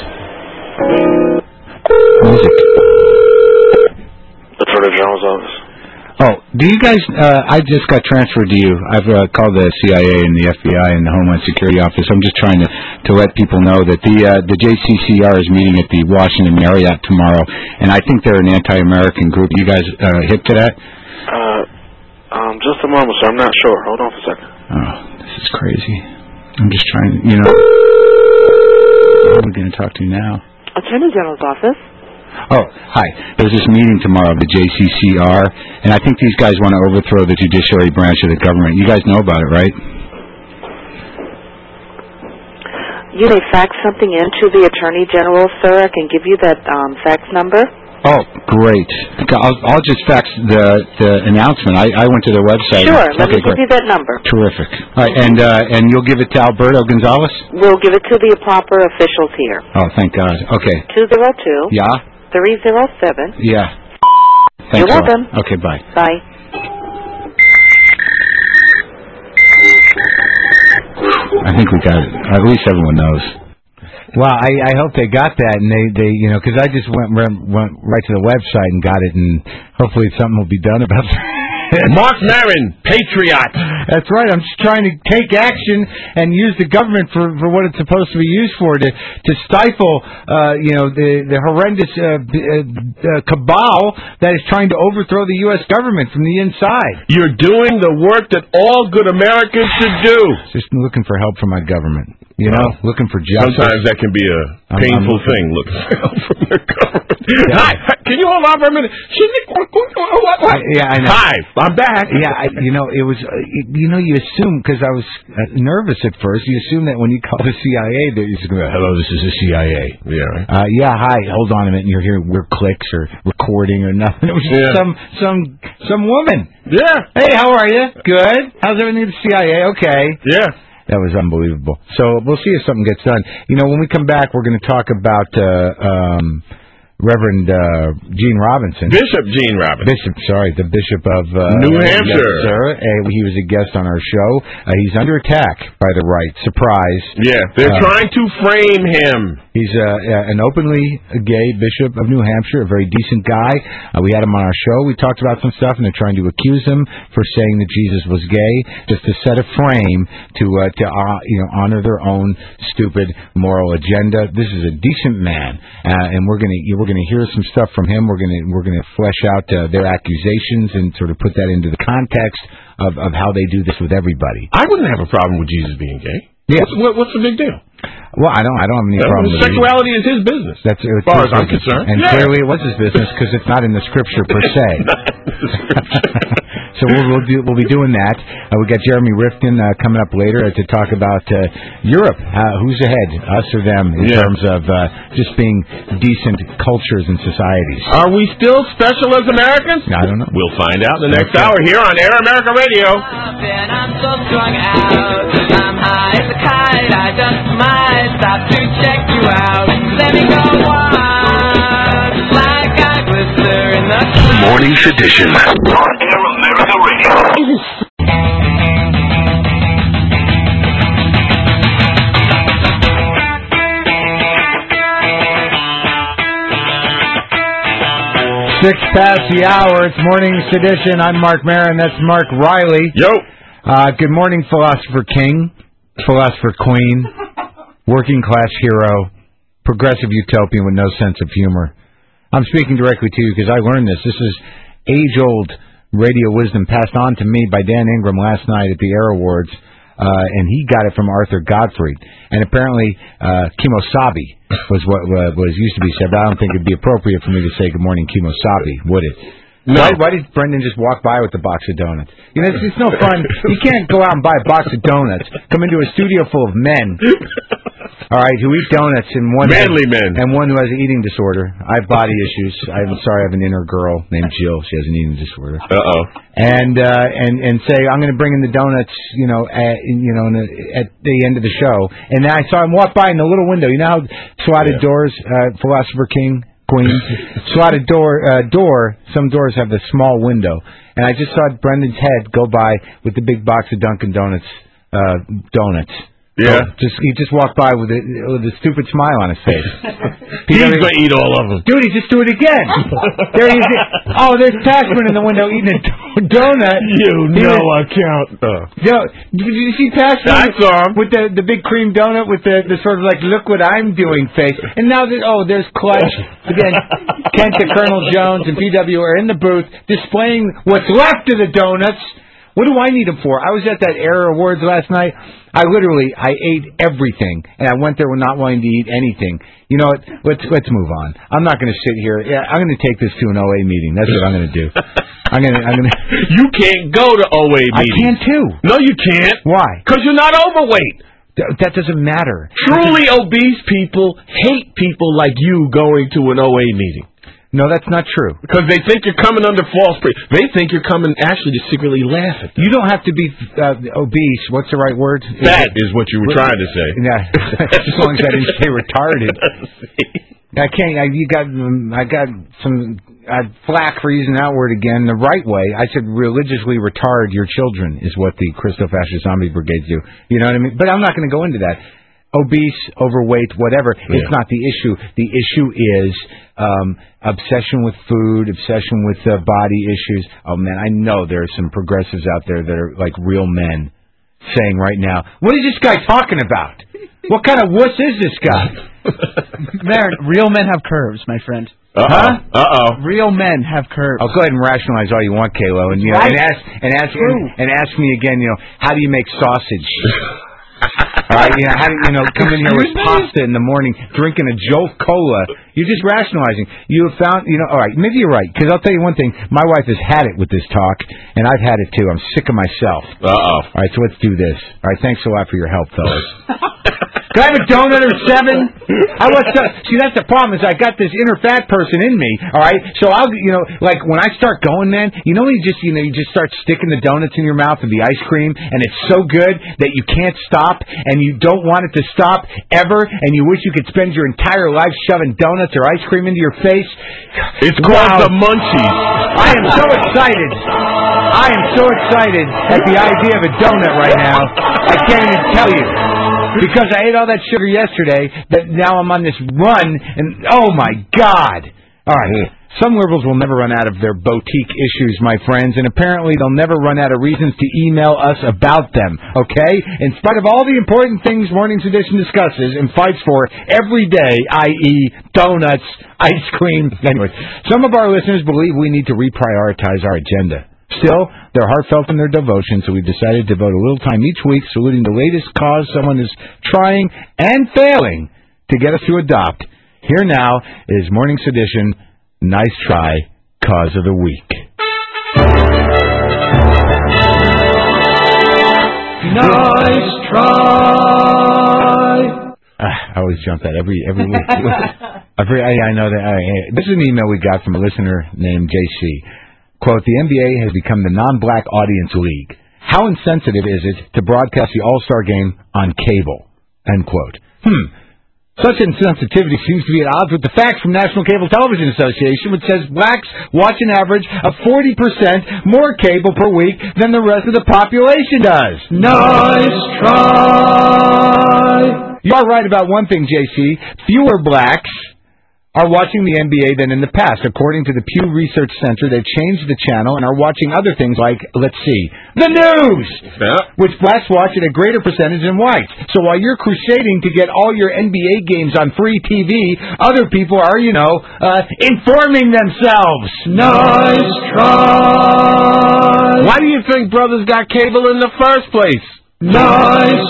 Music. Attorney General's office. Oh, do you guys, uh, I just got transferred to you. I've uh, called the C I A and the F B I and the Homeland Security Office. I'm just trying to, to let people know that the uh, the J C C R is meeting at the Washington Marriott tomorrow, and I think they're an anti-American group. You guys uh, hip to that? Uh, um, just a moment, sir. I'm not sure. Hold on for a second. Oh, this is crazy. I'm just trying to, you know. Who are we going to talk to now? Attorney General's office. Oh, hi. There's this meeting tomorrow of the J C C R, and I think these guys want to overthrow the judiciary branch of the government. You guys know about it, right? You may fax something in to the Attorney General, sir. I can give you that um, fax number. Oh, great. I'll, I'll just fax the the announcement. I, I went to their website. Sure. Let okay, me give great. you that number. Terrific. All right, and uh, and you'll give it to Alberto Gonzalez? We'll give it to the proper officials here. Oh, thank God. Okay. two zero two. Yeah? three zero seven. Yeah. Thanks. You're welcome. Okay, bye. Bye. I think we got it. At least everyone knows. Well, I, I hope they got that, and they, they you know, because I just went, went right to the website and got it, and hopefully something will be done about it. Mark Maron, patriot. That's right. I'm just trying to take action and use the government for, for what it's supposed to be used for, to to stifle, uh, you know, the the horrendous uh, uh, cabal that is trying to overthrow the U S government from the inside. You're doing the work that all good Americans should do. Just looking for help from my government. You know, well, looking for justice. Sometimes that can be a painful I'm, I'm thing. Looking for help from your government. Yeah. Hi, can you hold on for a minute? What, what? Yeah, I know. Hi, I'm back. Yeah, I, you know, it was, uh, you know, you assume, because I was uh, nervous at first, you assume that when you call the C I A, that you're just going to go, hello, this is the C I A. Yeah, right. Uh, yeah, hi, hold on a minute, and you're hearing weird clicks or recording or nothing. It was just yeah. some, some, some woman. Yeah. Hey, how are you? Good. How's everything at the C I A? Okay. Yeah. That was unbelievable. So we'll see if something gets done. You know, when we come back, we're going to talk about uh, um, Reverend uh, Gene Robinson. Bishop Gene Robinson. Bishop, sorry, the Bishop of uh, New Hampshire. Yes, sir. Uh, he was a guest on our show. Uh, he's under attack by the right. Surprise. Yeah, they're uh, trying to frame him. He's uh, an openly gay bishop of New Hampshire, a very decent guy. Uh, we had him on our show. We talked about some stuff, and they're trying to accuse him for saying that Jesus was gay, just to set a frame to uh, to uh, you know honor their own stupid moral agenda. This is a decent man, uh, and we're gonna we're gonna hear some stuff from him. We're gonna we're gonna flesh out uh, their accusations and sort of put that into the context of of how they do this with everybody. I wouldn't have a problem with Jesus being gay. Yeah. What's, what, what's the big deal? Well, I don't. I don't have any Well, problem with sexuality is his business. That's as far as I'm concerned. And yeah. clearly, it was his business because it's not in the scripture per se. So we'll we'll, do, we'll be doing that. Uh, we got Jeremy Rifkin uh, coming up later to talk about uh, Europe. Uh, who's ahead, us or them, in Yeah. terms of uh, just being decent cultures and societies? Are we still special as Americans? I don't know. We'll find out in the next Okay. hour here on Air America Radio. I'm so strung out, I'm high as a kite. I just might stop to check you out. Let me go on, like I glister in the Morning Sedition on Air America Radio. Six past the hour. It's Morning Sedition. I'm Mark Maron. That's Mark Riley. Yo. Uh, good morning, Philosopher King, Philosopher Queen, working class hero, progressive utopian with no sense of humor. I'm speaking directly to you because I learned this. This is age-old radio wisdom passed on to me by Dan Ingram last night at the Air Awards, uh, and he got it from Arthur Godfrey. And apparently, uh, Kimosabi was what uh, was used to be said, but I don't think it'd be appropriate for me to say good morning, Kimosabi, would it? No. Why, why did Brendan just walk by with the box of donuts? You know, it's, it's no fun. You can't go out and buy a box of donuts, come into a studio full of men, all right, who eat donuts, and one Manly has, men. and one who has an eating disorder. I have body issues. I'm sorry, I have an inner girl named Jill. She has an eating disorder. Uh-oh. And uh, and and say I'm going to bring in the donuts, you know, at, you know, in the, at the end of the show. And then I saw him walk by in the little window. You know how slotted Yeah. doors, uh, Philosopher King. Queen, slotted door, uh, door, some doors have the small window. And I just saw Brendan's head go by with the big box of Dunkin' Donuts, uh, donuts. Yeah. So just he just walked by with a, with a stupid smile on his face. He's going to eat all of them. Dude, he just do it again. There he is. Oh, there's Passman in the window eating a do- donut. You He know was- I count. Uh. Yo, did you see Passman? I saw him. With the, the big cream donut with the, the sort of like, look what I'm doing face. And now, that, oh, there's Clutch. Again, Kent and Colonel Jones and P W are in the booth displaying what's left of the donuts. What do I need them for? I was at that Air Awards last night. I literally, I ate everything, and I went there not wanting to eat anything. You know what? Let's let's move on. I'm not going to sit here. Yeah, I'm going to take this to an O A meeting. That's what I'm going to do. I'm going to. I'm going to. You can't go to O A meetings. I can too. No, you can't. Why? Because you're not overweight. Th- that doesn't matter. Truly obese people hate people like you going to an O A meeting. No, that's not true. Because they think you're coming under false pre. They think you're coming actually to secretly laugh at them. You don't have to be uh, obese. What's the right word? That is what you were trying to say. Yeah, as long as I didn't say retarded. I can't. I, you got. Um, I got some uh, flack for using that word again. The right way. I said religiously retard your children is what the Christo-Fascist Zombie Brigades do. You know what I mean? But I'm not going to go into that. Obese, overweight, whatever. Yeah. It's not the issue. The issue is um, obsession with food, obsession with uh, body issues. Oh man, I know there are some progressives out there that are like real men saying right now, "What is this guy talking about? What kind of wuss is this guy?" Marin, real men have curves, my friend. Uh-oh. Huh? Uh-oh. Real men have curves. I'll go ahead and rationalize all you want, Kalo, and you know, Right. and ask and ask and, and ask me again. You know, how do you make sausage? All right, you know, how do you know come in here with pasta in the morning, drinking a Jolt Cola? You're just rationalizing. You have found, you know, all right, maybe you're right. Because I'll tell you one thing: my wife has had it with this talk, and I've had it too. I'm sick of myself. Uh oh. All right, so let's do this. All right, thanks a lot for your help, fellas. Can I have a donut or seven? I was uh, see that's the problem is I got this inner fat person in me. All right, so I'll you know like when I start going, man, you know you just you know you just start sticking the donuts in your mouth and the ice cream, and it's so good that you can't stop, and you don't want it to stop ever, and you wish you could spend your entire life shoving donuts or ice cream into your face. It's called Wow. the munchies. I am so excited. I am so excited at the idea of a donut right now. I can't even tell you. Because I ate all that sugar yesterday, that now I'm on this run, and oh my God! All right, some liberals will never run out of their boutique issues, my friends, and apparently they'll never run out of reasons to email us about them, okay? In spite of all the important things Morning's Edition discusses and fights for every day, that is donuts, ice cream, anyway, some of our listeners believe we need to reprioritize our agenda. Still, they're heartfelt in their devotion, so we've decided to devote a little time each week saluting the latest cause someone is trying and failing to get us to adopt. Here now is Morning's Edition, Nice Try, Cause of the Week. Nice try. Uh, I always jump that every every week. every, I, I know that. I, this is an email we got from a listener named J C. Quote, the N B A has become the non-black audience league. How insensitive is it to broadcast the All-Star game on cable? End quote. Hmm. Such insensitivity seems to be at odds with the facts from National Cable Television Association, which says blacks watch an average of forty percent more cable per week than the rest of the population does. Nice try. You are right about one thing, J C. Fewer blacks are watching the N B A than in the past. According to the Pew Research Center, they've changed the channel and are watching other things like, let's see, the news, yeah. which blacks watch at a greater percentage than whites. So while you're crusading to get all your N B A games on free T V, other people are, you know, uh, informing themselves. Nice try. Why do you think brothers got cable in the first place? Nice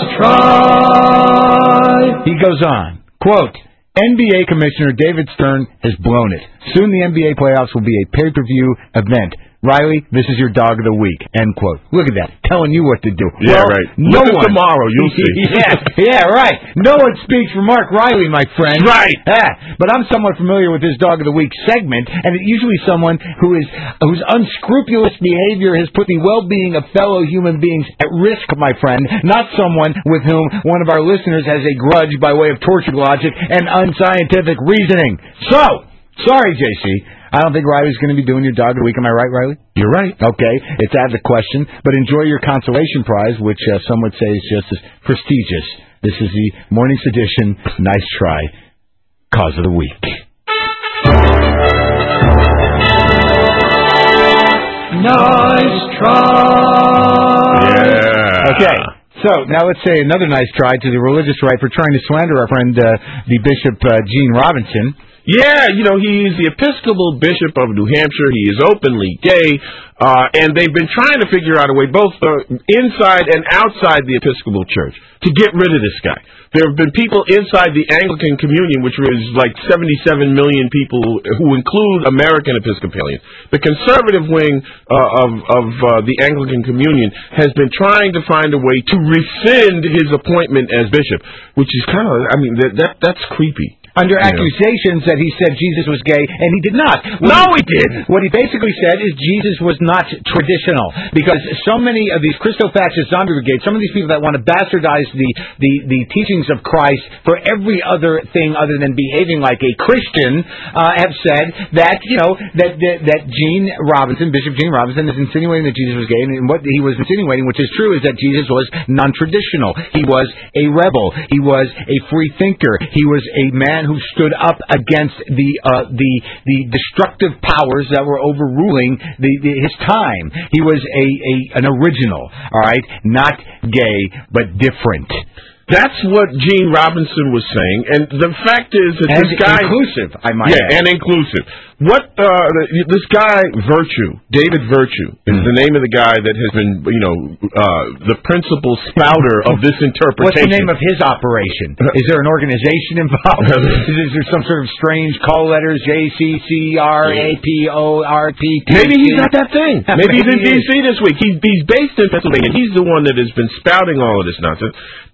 try. He goes on, quote, N B A Commissioner David Stern has blown it. Soon the N B A playoffs will be a pay-per-view event. Riley, this is your dog of the week. End quote. Look at that. Telling you what to do. Yeah, well, right. No Look one. tomorrow. You'll see. yeah, yeah, right. No one speaks for Mark Riley, my friend. Right. Ah, but I'm somewhat familiar with this dog of the week segment, and it's usually someone who is whose unscrupulous behavior has put the well-being of fellow human beings at risk, my friend. Not someone with whom one of our listeners has a grudge by way of tortured logic and unscientific reasoning. So, sorry, J C. I don't think Riley's going to be doing your dog of the week. Am I right, Riley? You're right. Okay, it's out of the question. But enjoy your consolation prize, which uh, some would say is just as prestigious. This is the Morning's Edition, Nice Try, Cause of the Week. Nice try. Yeah. Okay. So, now let's say another nice try to the religious right for trying to slander our friend, uh, the Bishop uh, Gene Robinson. Yeah, you know, he's the Episcopal Bishop of New Hampshire. He is openly gay, uh, and they've been trying to figure out a way, both uh, inside and outside the Episcopal Church, to get rid of this guy. There have been people inside the Anglican Communion, which was like seventy-seven million people, who include American Episcopalians. The conservative wing uh, of, of uh, the Anglican Communion has been trying to find a way to rescind his appointment as bishop, which is kind of, I mean, that, that that's creepy. Under accusations that he said Jesus was gay, and he did not. What no, he, he did. What he basically said is Jesus was not traditional, because so many of these Christo-fascist zombie brigades, some of these people that want to bastardize the, the, the teachings of Christ for every other thing other than behaving like a Christian, uh, have said that, you know, that, that, that Gene Robinson, Bishop Gene Robinson, is insinuating that Jesus was gay, and what he was insinuating, which is true, is that Jesus was non-traditional. He was a rebel. He was a free thinker. He was a man who stood up against the uh, the the destructive powers that were overruling the, the, his time. He was a, a an original, all right, not gay but different. That's what Gene Robinson was saying, and the fact is that and this guy inclusive, I might yeah, add. and inclusive. What uh, this guy Virtue, David Virtue, is mm. the name of the guy that has been, you know, uh, the principal spouter of this interpretation. What's the name of his operation? Is there an organization involved? Is there some sort of strange call letters? J C C R A P O R P T. Maybe he's got that thing. Maybe he's in Maybe D C this week. He's he's based in Pennsylvania. He's the one that has been spouting all of this nonsense. And of course,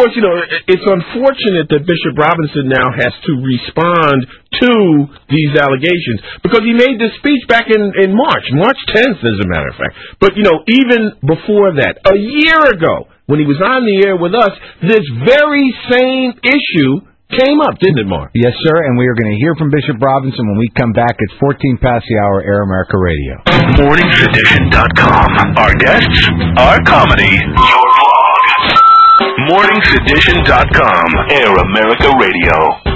because, you know, it's unfortunate that Bishop Robinson now has to respond to these allegations, because he made this speech back in, in March, March tenth, as a matter of fact. But, you know, even before that, a year ago, when he was on the air with us, this very same issue came up, didn't it, Mark? Yes, sir, and we are going to hear from Bishop Robinson when we come back at fourteen past the hour, Air America Radio. morning sedition dot com. Our guests, our comedy, your blog. morning sedition dot com. Air America Radio.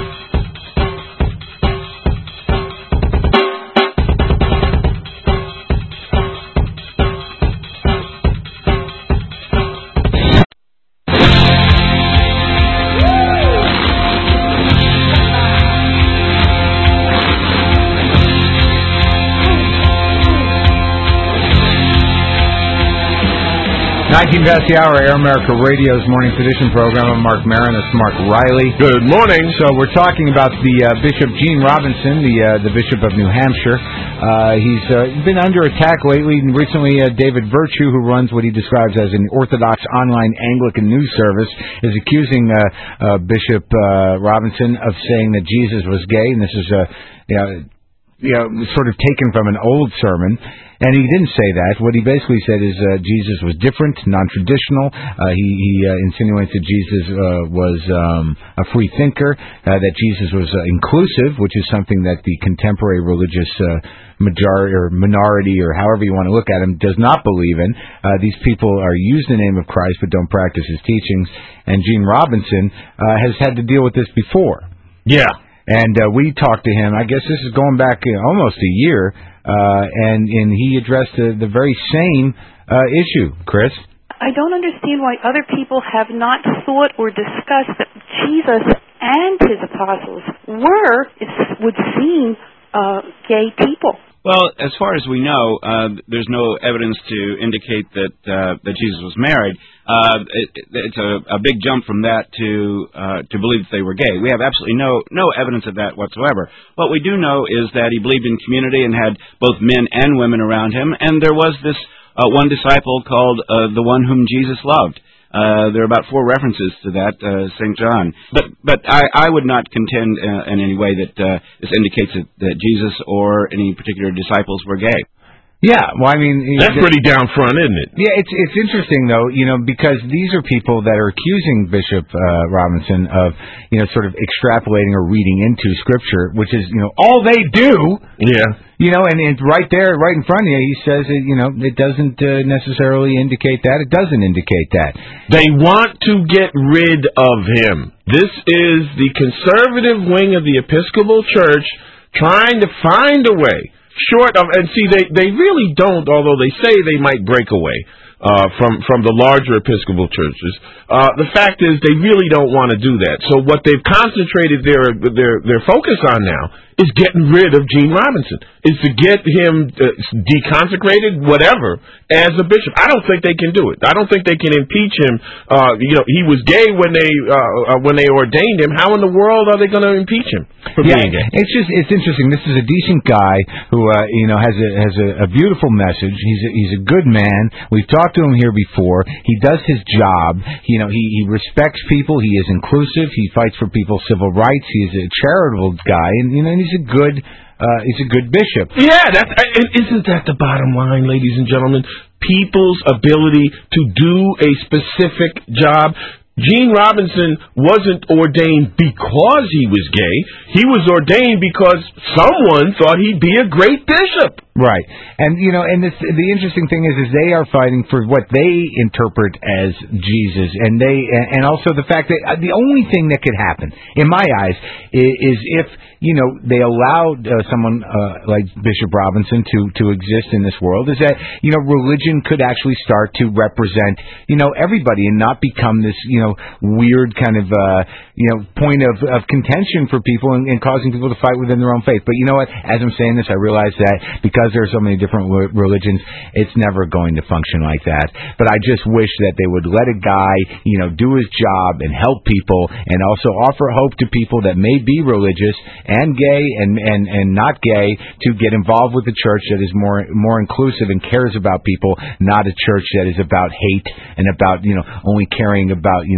nineteen past the hour, Air America Radio's Morning Sedition program. I'm Mark Maron. That's Mark Riley. Good morning. So we're talking about the uh, Bishop Gene Robinson, the uh, the Bishop of New Hampshire. Uh, he's uh, been under attack lately. And recently, uh, David Virtue, who runs what he describes as an Orthodox online Anglican news service, is accusing uh, uh, Bishop uh, Robinson of saying that Jesus was gay. And this is a, you know, you know, sort of taken from an old sermon. And he didn't say that. What he basically said is uh, Jesus was different, non-traditional. Uh, he he uh, insinuates that Jesus uh, was um, a free thinker, uh, that Jesus was uh, inclusive, which is something that the contemporary religious uh, majority or minority, or however you want to look at him, does not believe in. Uh, these people are use the name of Christ but don't practice his teachings. And Gene Robinson uh, has had to deal with this before. Yeah. And uh, we talked to him, I guess this is going back uh, almost a year, uh, and, and he addressed the, the very same uh, issue. Chris? I don't understand why other people have not thought or discussed that Jesus and his apostles were, it would seem, uh, gay people. Well, as far as we know, uh, there's no evidence to indicate that uh, that Jesus was married. Uh, it, it's a, a big jump from that to uh, to believe that they were gay. We have absolutely no no evidence of that whatsoever. What we do know is that he believed in community and had both men and women around him, and there was this uh, one disciple called uh, the one whom Jesus loved. Uh, there are about four references to that, uh, Saint John. But but I, I would not contend uh, in any way that uh, this indicates that, that Jesus or any particular disciples were gay. Yeah, well, I mean... That's pretty down front, isn't it? Yeah, it's it's interesting, though, you know, because these are people that are accusing Bishop uh, Robinson of, you know, sort of extrapolating or reading into Scripture, which is, you know, all they do. Yeah. You know, and it's right there, right in front of you, he says, it, you know, it doesn't uh, necessarily indicate that. It doesn't indicate that. They want to get rid of him. This is the conservative wing of the Episcopal Church trying to find a way. Short of, and see, they, they really don't, although they say they might break away uh, from, from the larger Episcopal churches. Uh, the fact is they really don't want to do that. So what they've concentrated their, their, their focus on now is getting rid of Gene Robinson, is to get him uh, deconsecrated, whatever, as a bishop. I don't think they can do it. I don't think they can impeach him. Uh, you know, he was gay when they uh, uh, when they ordained him. How in the world are they going to impeach him for yeah, being gay? It's just it's interesting. This is a decent guy who uh, you know has a has a, a beautiful message. He's a, he's a good man. We've talked to him here before. He does his job. You know, he, he respects people. He is inclusive. He fights for people's civil rights. He is a charitable guy, and you know. He's a good, uh, he's a good bishop. Yeah, that's, isn't that the bottom line, ladies and gentlemen? People's ability to do a specific job. Gene Robinson wasn't ordained because he was gay. He was ordained because someone thought he'd be a great bishop. Right. And, you know, and this, the interesting thing is, is they are fighting for what they interpret as Jesus. And they, and also the fact that uh, the only thing that could happen, in my eyes, is, is if, you know, they allowed uh, someone uh, like Bishop Robinson to, to exist in this world, is that, you know, religion could actually start to represent, you know, everybody and not become this, you know, weird kind of, uh, you know, point of, of contention for people and, and causing people to fight within their own faith. But you know what? As I'm saying this, I realize that because there are so many different religions, it's never going to function like that. But I just wish that they would let a guy, you know, do his job and help people, and also offer hope to people that may be religious and gay and, and, and not gay to get involved with a church that is more more inclusive and cares about people, not a church that is about hate and about, you know, only caring about, you know,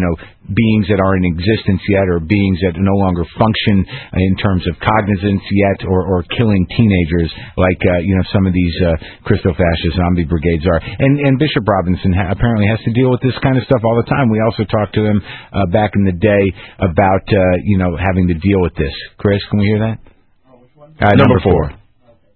beings that are in existence yet, or beings that no longer function in terms of cognizance yet, or, or killing teenagers like uh, you know some of these uh, Christo-fascist zombie brigades are. And, and Bishop Robinson ha- apparently has to deal with this kind of stuff all the time. We also talked to him uh, back in the day about uh, you know having to deal with this. Chris, can we hear that? Oh, which one? Uh, number, number four. four.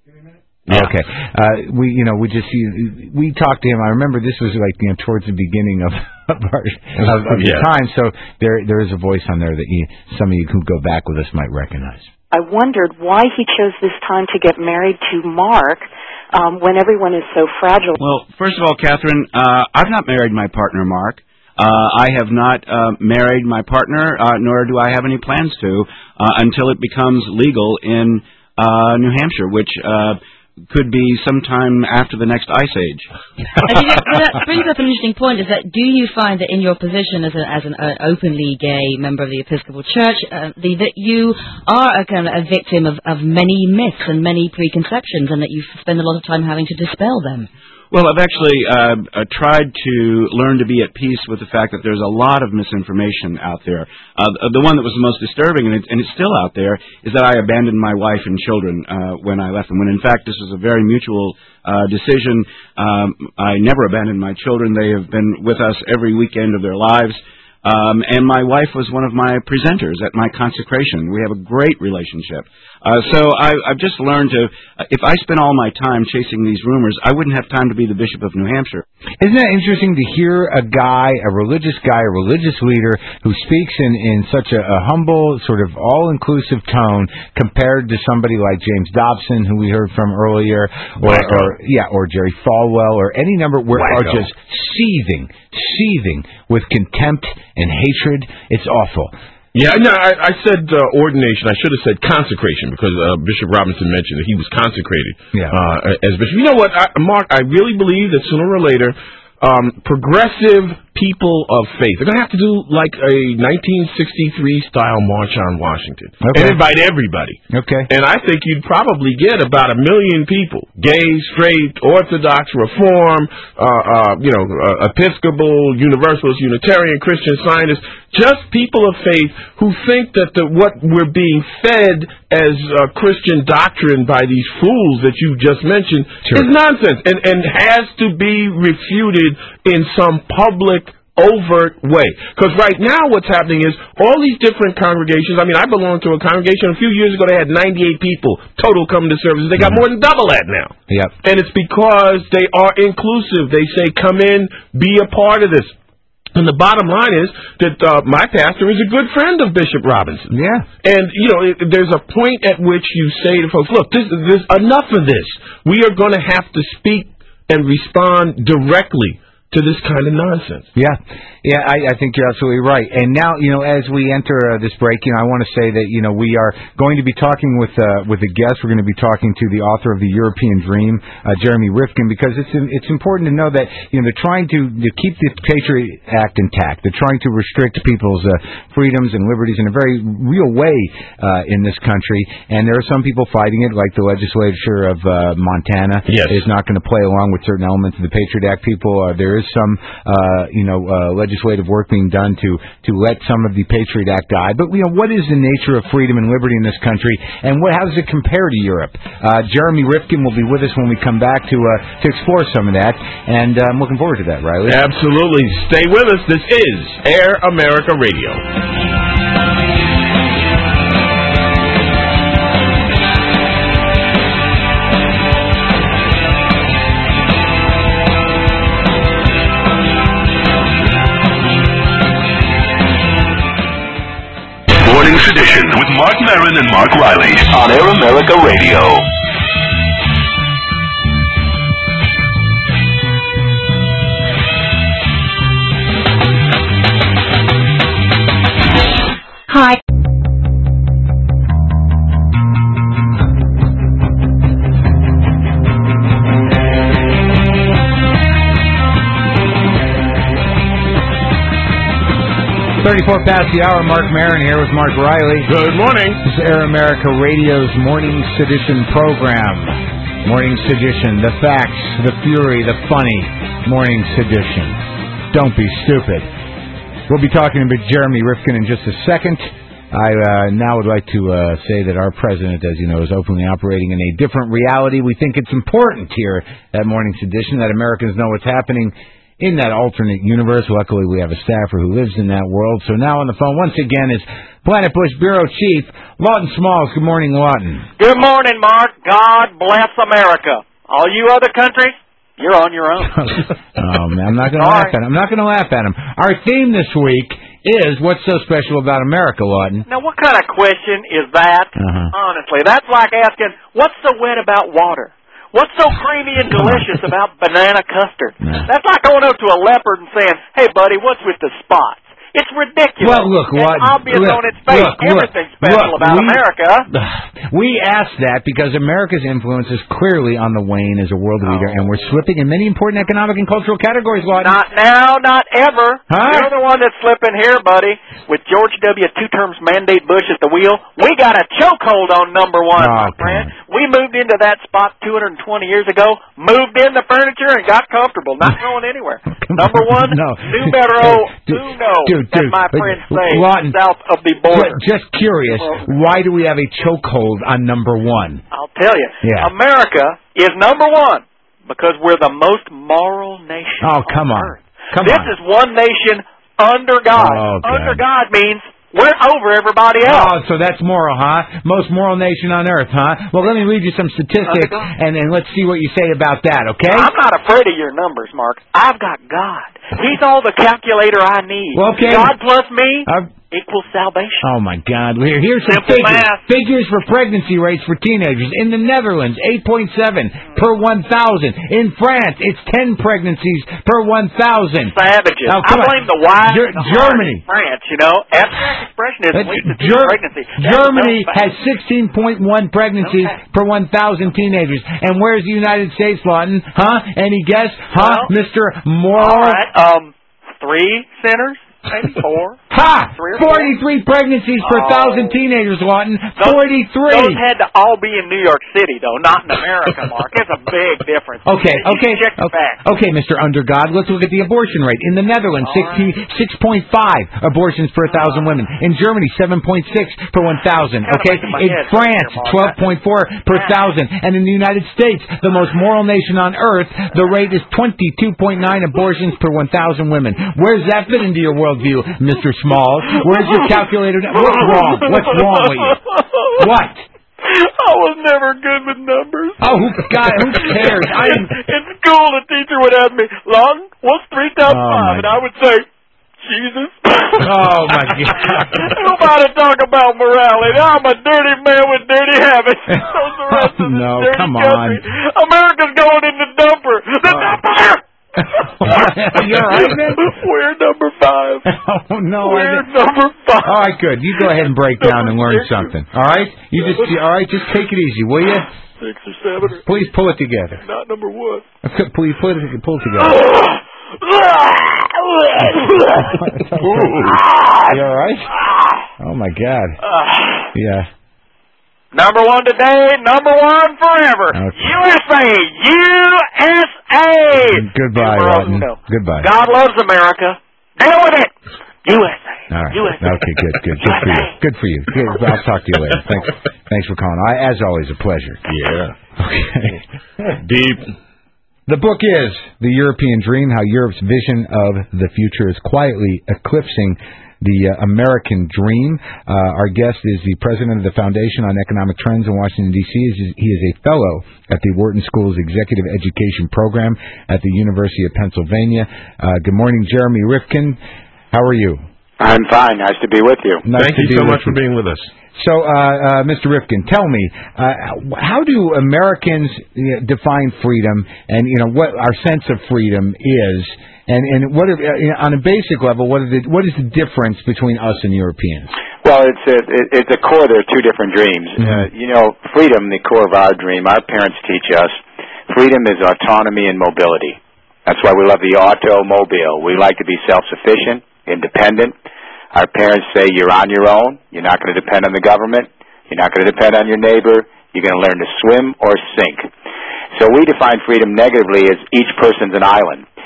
Yeah. Okay. Uh, we, you know, we just, we talked to him. I remember this was like, you know, towards the beginning of, of, our, of, of yeah. the time. So there, there is a voice on there that you, some of you who go back with us might recognize. I wondered why he chose this time to get married to Mark um, when everyone is so fragile. Well, first of all, Catherine, uh, I've not married my partner, Mark. Uh, I have not uh, married my partner, uh, nor do I have any plans to, uh, until it becomes legal in uh, New Hampshire, which uh, could be sometime after the next ice age. I think that, that brings up an interesting point, is that do you find that in your position as, a, as an uh, openly gay member of the Episcopal Church, uh, the, that you are a kind of a victim of, of many myths and many preconceptions, and that you spend a lot of time having to dispel them? Well, I've actually uh, uh, tried to learn to be at peace with the fact that there's a lot of misinformation out there. Uh, the one that was the most disturbing, and, it, and it's still out there, is that I abandoned my wife and children uh, when I left them, when in fact this was a very mutual uh, decision. Um, I never abandoned my children. They have been with us every weekend of their lives. Um, and my wife was one of my presenters at my consecration. We have a great relationship. Uh, so I, I've just learned to, uh, if I spent all my time chasing these rumors, I wouldn't have time to be the Bishop of New Hampshire. Isn't that interesting to hear a guy, a religious guy, a religious leader who speaks in, in such a, a humble, sort of all-inclusive tone compared to somebody like James Dobson, who we heard from earlier, or, or yeah, or Jerry Falwell, or any number, where are just seething, seething with contempt and hatred. It's awful. Yeah, no, I, I said uh, ordination. I should have said consecration, because uh, Bishop Robinson mentioned that he was consecrated yeah. uh, as bishop. You know what, I, Mark? I really believe that sooner or later, um, progressive people of faith are going to have to do like a nineteen sixty-three style March on Washington okay. and invite everybody. Okay. And I think you'd probably get about a million people: gay, straight, Orthodox, Reform, uh, uh, you know, uh, Episcopal, Universalist, Unitarian, Christian Scientists. Just people of faith who think that the, what we're being fed as uh, Christian doctrine by these fools that you just mentioned sure. is nonsense, and, and has to be refuted in some public, overt way. Because right now what's happening is all these different congregations, I mean, I belong to a congregation, a few years ago they had ninety-eight people total coming to services. They got mm-hmm. more than double that now. Yep. And it's because they are inclusive. They say, come in, be a part of this. And the bottom line is that uh, my pastor is a good friend of Bishop Robinson. Yeah. And, you know, it, there's a point at which you say to folks, look, this, this, enough of this. We are going to have to speak and respond directly to this kind of nonsense. Yeah. Yeah, I, I think you're absolutely right. And now, you know, as we enter uh, this break, you know, I want to say that, you know, we are going to be talking with uh, with a guest. We're going to be talking to the author of The European Dream, uh, Jeremy Rifkin, because it's it's important to know that, you know, they're trying to, to keep the Patriot Act intact. They're trying to restrict people's uh, freedoms and liberties in a very real way uh, in this country. And there are some people fighting it, like the legislature of uh, Montana yes. is not going to play along with certain elements of the Patriot Act. People, uh, there is some, uh, you know, uh, legislative work being done to to let some of the Patriot Act die. But, you know, what is the nature of freedom and liberty in this country, and what, how does it compare to Europe? Uh, Jeremy Rifkin will be with us when we come back to uh, to explore some of that, and uh, I'm looking forward to that, Riley. Absolutely. Stay with us. This is Air America Radio. Morning Sedition with Mark Maron and Mark Riley on Air America Radio. Hi. thirty-four past the hour, Mark Maron here with Mark Riley. Good morning. This is Air America Radio's Morning Sedition program. Morning Sedition, the facts, the fury, the funny. Morning Sedition. Don't be stupid. We'll be talking to Jeremy Rifkin in just a second. I uh, now would like to uh, say that our president, as you know, is openly operating in a different reality. We think it's important here at Morning's Edition that Americans know what's happening in that alternate universe. Luckily, we have a staffer who lives in that world. So now on the phone once again is Planet Bush Bureau Chief Lawton Smalls. Good morning, Lawton. Good morning, Mark. God bless America. All you other countries, you're on your own. Oh man, I'm not going to laugh at him. I'm not going to laugh at him. Our theme this week is what's so special about America, Lawton. Now, what kind of question is that? Uh-huh. Honestly, that's like asking, what's so wet about water? What's so creamy and delicious about banana custard? Nah. That's like going up to a leopard and saying, hey, buddy, what's with the spots? It's ridiculous. Well, look, it's what, obvious look, on its face. look, Everything's look, special look, about we, America. We asked that because America's influence is clearly on the wane as a world leader, Oh. and we're slipping in many important economic and cultural categories, Lawton. Not now, not ever. Huh? You're the one that's slipping here, buddy. With George W. Two terms mandate Bush at the wheel, we got a chokehold on number one, Oh, my friend. We moved into that spot two hundred twenty years ago, moved in the furniture, and got comfortable. Not going anywhere. Number one, No. numero Dude, uno, dude, as dude, my but- friends say, Lawton, south of the border. Just curious, why do we have a chokehold on number one? I'll tell you. Yeah. America is number one because we're the most moral nation Oh, come on. Earth. Come this on. is one nation under God. Oh, God. Under God means we're over everybody else. Oh, so that's moral, huh? Most moral nation on earth, huh? Well, let me read you some statistics, and then let's see what you say about that, okay? I'm not afraid of your numbers, Mark. I've got God. He's all the calculator I need. Well, okay. God plus me Uh, equals salvation. Oh, my God. Here, here's some Simple figures. math. Figures for pregnancy rates for teenagers. In the Netherlands, eight point seven per one thousand. In France, it's ten pregnancies per one thousand. Savages. Oh, I come on. blame the wise Ger- and the Germany. hard in France, you know. Abstract expressionism Uh, leads to teen Ger- pregnancy. That's Germany no fact. has sixteen point one pregnancies Okay. per one thousand teenagers. And where's the United States, Lawton? Huh? Any guess? Huh, Well, Mister Moral? All right. Um, three centers? Maybe four? Ha! Three or four? forty-three pregnancies per Oh. thousand teenagers, Lawton. Those- forty-three. Those had to all be in New York City, though, not in America, Mark. It's a big difference. Okay, You okay, check the okay, facts. okay, Mister Under God. Let's look at the abortion rate. In the Netherlands, All right. six point five abortions per thousand women. In Germany, seven point six per one thousand. Kinda Okay, making my in head France, hurt here, twelve point four per Yeah. thousand. And in the United States, the most moral nation on earth, the rate is twenty-two point nine abortions per one thousand women. Where's that fit into your worldview, Mister Smalls? Where's your calculator? What's wrong? What's wrong with you? What? I was never good with numbers. Oh, who, God, who cares? I in, in school, the teacher would ask me, Lawton, what's three times Oh, five? my And I would say, Jesus. Oh, my God. Nobody talk about morality. I'm a dirty man with dirty habits. So's the rest of this No, dirty come country. on. America's going in the dumper. The dumper! You all right, man? We're number five. Oh, no. We're I didn't- number five. All right, good. You go ahead and break down and learn something. All right? You just, you- all right, just take it easy, will you? Six or seven. Or Please pull it together. not number one. Please pull it, pull it together. You all right? Oh, my God. Yeah. Number one today, number one forever. Okay. U S A, U S A. Goodbye, Numero Lawton. uno. Goodbye. God loves America. Deal with it. U S A. All right. U S A. Okay, good, good. Good for you. Good for you. Good. I'll talk to you later. Thanks. Thanks for calling. I, as always, a pleasure. Yeah. Okay. Deep. The book is The European Dream, How Europe's Vision of the Future is Quietly Eclipsing the uh, American Dream. Uh, our guest is the president of the Foundation on Economic Trends in Washington, D C He is a fellow at the Wharton School's Executive Education Program at the University of Pennsylvania. Uh, good morning, Jeremy Rifkin. How are you? I'm fine. Nice to be with you. Nice Thank to you be so with much for being with us. So, uh, uh, Mister Rifkin, tell me, uh, how do Americans you know, define freedom, and you know what our sense of freedom is, and and what are, uh, on a basic level, what are the, what is the difference between us and Europeans? Well, it's a, it, it's a core. There are two different dreams. Mm-hmm. Uh, you know, freedom, the core of our dream. Our parents teach us freedom is autonomy and mobility. That's why we love the automobile. We like to be self-sufficient, independent. Our parents say you're on your own. You're not going to depend on the government. You're not going to depend on your neighbor. You're going to learn to swim or sink. So we define freedom negatively as each person's an island.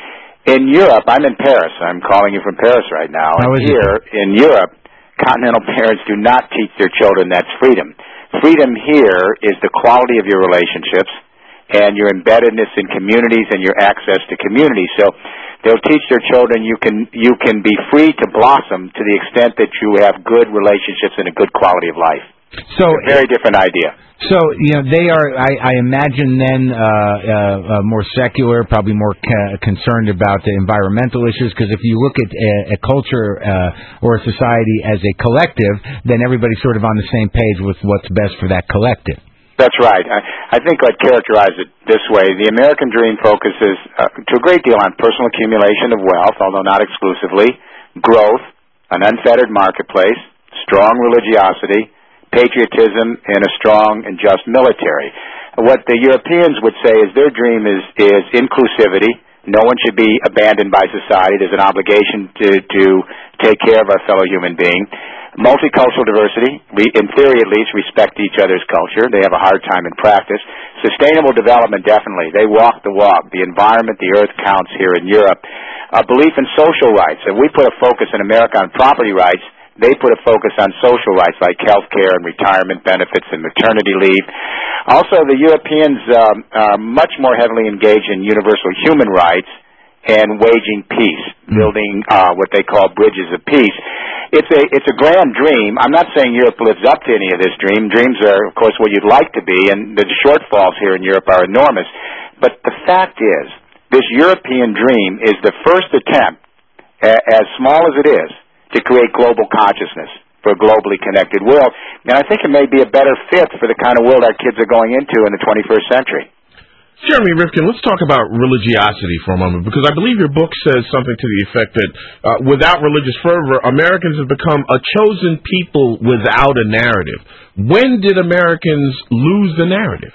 In Europe, I'm in Paris. I'm calling you from Paris right now. How and is here it? in Europe, continental parents do not teach their children that's freedom. Freedom here is the quality of your relationships and your embeddedness in communities and your access to communities. So they'll teach their children you can you can be free to blossom to the extent that you have good relationships and a good quality of life. So it's a very different idea. So, you know, they are, I, I imagine then, uh, uh, uh, more secular, probably more ca- concerned about the environmental issues, because if you look at a, a culture uh, or a society as a collective, then everybody's sort of on the same page with what's best for that collective. That's right. I, I think I'd characterize it this way. The American dream focuses uh, to a great deal on personal accumulation of wealth, although not exclusively, growth, an unfettered marketplace, strong religiosity, patriotism, and a strong and just military. What the Europeans would say is their dream is, is inclusivity. No one should be abandoned by society. There's an obligation to, to take care of our fellow human being. Multicultural diversity, in theory at least, respect each other's culture. They have a hard time in practice. Sustainable development, definitely. They walk the walk. The environment, the earth counts here in Europe. A belief in social rights. If we put a focus in America on property rights, they put a focus on social rights like health care and retirement benefits and maternity leave. Also, the Europeans um, are much more heavily engaged in universal human rights and waging peace, building uh, what they call bridges of peace. It's a it's a grand dream. I'm not saying Europe lives up to any of this dream. Dreams are, of course, what you'd like to be, and the shortfalls here in Europe are enormous. But the fact is, this European dream is the first attempt, a- as small as it is, to create global consciousness for a globally connected world. And I think it may be a better fit for the kind of world our kids are going into in the twenty-first century. Jeremy Rifkin, let's talk about religiosity for a moment, because I believe your book says something to the effect that uh, without religious fervor, Americans have become a chosen people without a narrative. When did Americans lose the narrative?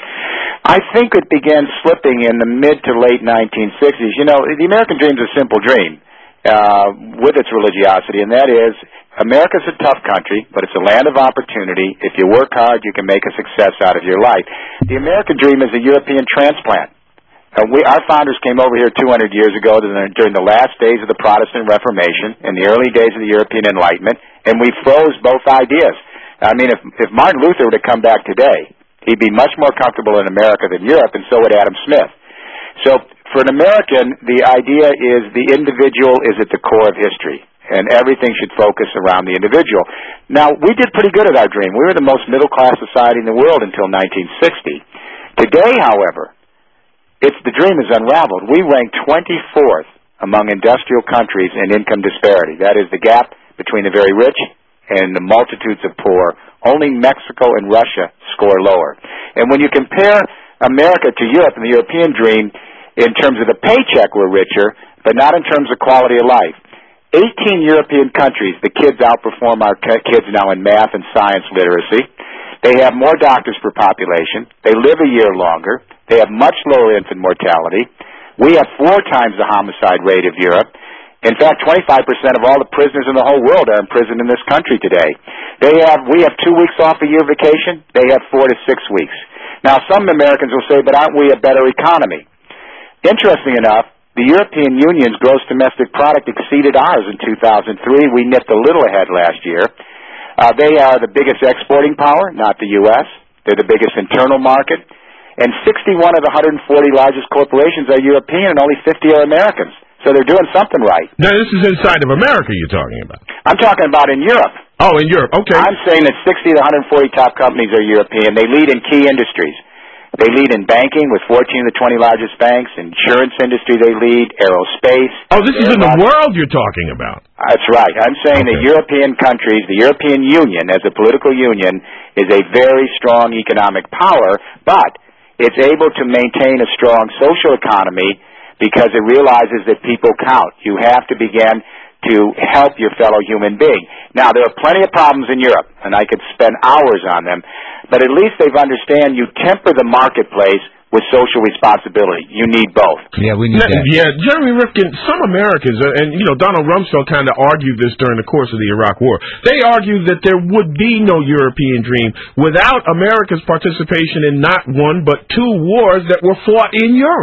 I think it began slipping in the mid to late nineteen sixties. You know, the American dream is a simple dream. Uh, with its religiosity, and that is, America's a tough country, but it's a land of opportunity. If you work hard, you can make a success out of your life. The American dream is a European transplant. Uh, we, our founders came over here two hundred years ago during the last days of the Protestant Reformation and the early days of the European Enlightenment, and we froze both ideas. I mean, if, if Martin Luther were to come back today, he'd be much more comfortable in America than Europe, and so would Adam Smith. So, for an American, the idea is the individual is at the core of history, and everything should focus around the individual. Now, we did pretty good at our dream. We were the most middle-class society in the world until nineteen sixty. Today, however, it's the dream is unraveled. We rank twenty-fourth among industrial countries in income disparity. That is the gap between the very rich and the multitudes of poor. Only Mexico and Russia score lower. And when you compare America to Europe and the European dream, in terms of the paycheck, we're richer, but not in terms of quality of life. eighteen European countries, the kids outperform our kids now in math and science literacy. They have more doctors per population. They live a year longer. They have much lower infant mortality. We have four times the homicide rate of Europe. In fact, twenty-five percent of all the prisoners in the whole world are imprisoned in this country today. They have, we have two weeks off a year vacation. They have four to six weeks. Now, some Americans will say, but aren't we a better economy? Interesting enough, the European Union's gross domestic product exceeded ours in two thousand three. We nipped a little ahead last year. Uh, they are the biggest exporting power, not the U S They're the biggest internal market. And sixty-one of the one hundred forty largest corporations are European and only fifty are Americans. So they're doing something right. Now, this is inside of America you're talking about. I'm talking about in Europe. Oh, in Europe. Okay. I'm saying that sixty of the one hundred forty top companies are European. They lead in key industries. They lead in banking with fourteen of the twenty largest banks. Insurance industry they lead. Aerospace. Oh, this is in the world you're talking about. That's right. I'm saying okay. the European countries, the European Union as a political union is a very strong economic power, but it's able to maintain a strong social economy because it realizes that people count. You have to begin to help your fellow human being. Now, there are plenty of problems in Europe, and I could spend hours on them, but at least they've understand you temper the marketplace with social responsibility. You need both. Yeah, we need now, that. Yeah, Jeremy Rifkin, some Americans, and, you know, Donald Rumsfeld kind of argued this during the course of the Iraq War. They argued that there would be no European dream without America's participation in not one but two wars that were fought in Europe.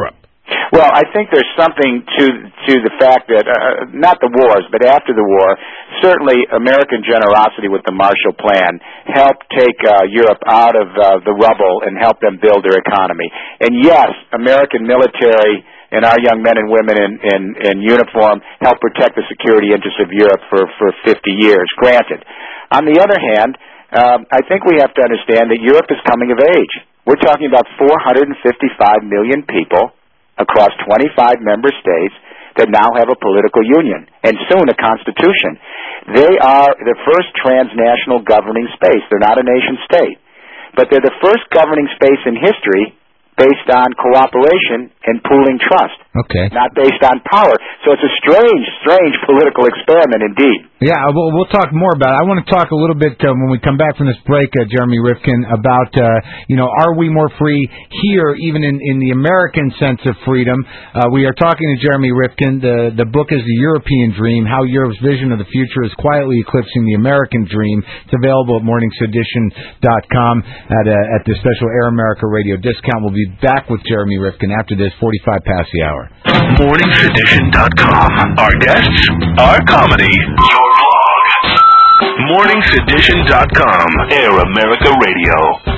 Well, I think there's something to to the fact that, uh, not the wars, but after the war, certainly American generosity with the Marshall Plan helped take uh, Europe out of uh, the rubble and help them build their economy. And yes, American military and our young men and women in, in, in uniform helped protect the security interests of Europe for, for fifty years, granted. On the other hand, um, I think we have to understand that Europe is coming of age. We're talking about four hundred fifty-five million people across twenty-five member states that now have a political union, and soon a constitution. They are the first transnational governing space. They're not a nation state, but they're the first governing space in history based on cooperation and pooling trust. Okay. Not based on power. So it's a strange, strange political experiment indeed. Yeah, we'll, we'll talk more about it. I want to talk a little bit uh, when we come back from this break, uh, Jeremy Rifkin, about, uh, you know, are we more free here, even in, in the American sense of freedom? Uh, we are talking to Jeremy Rifkin. The, the book is The European Dream, How Europe's Vision of the Future is Quietly Eclipsing the American Dream. It's available at morning sedition dot com at, uh, at the special Air America Radio discount. We'll be back with Jeremy Rifkin after this, forty-five past the hour. morning sedition dot com. Our guests, our comedy, your blog. morning sedition dot com. Air America Radio.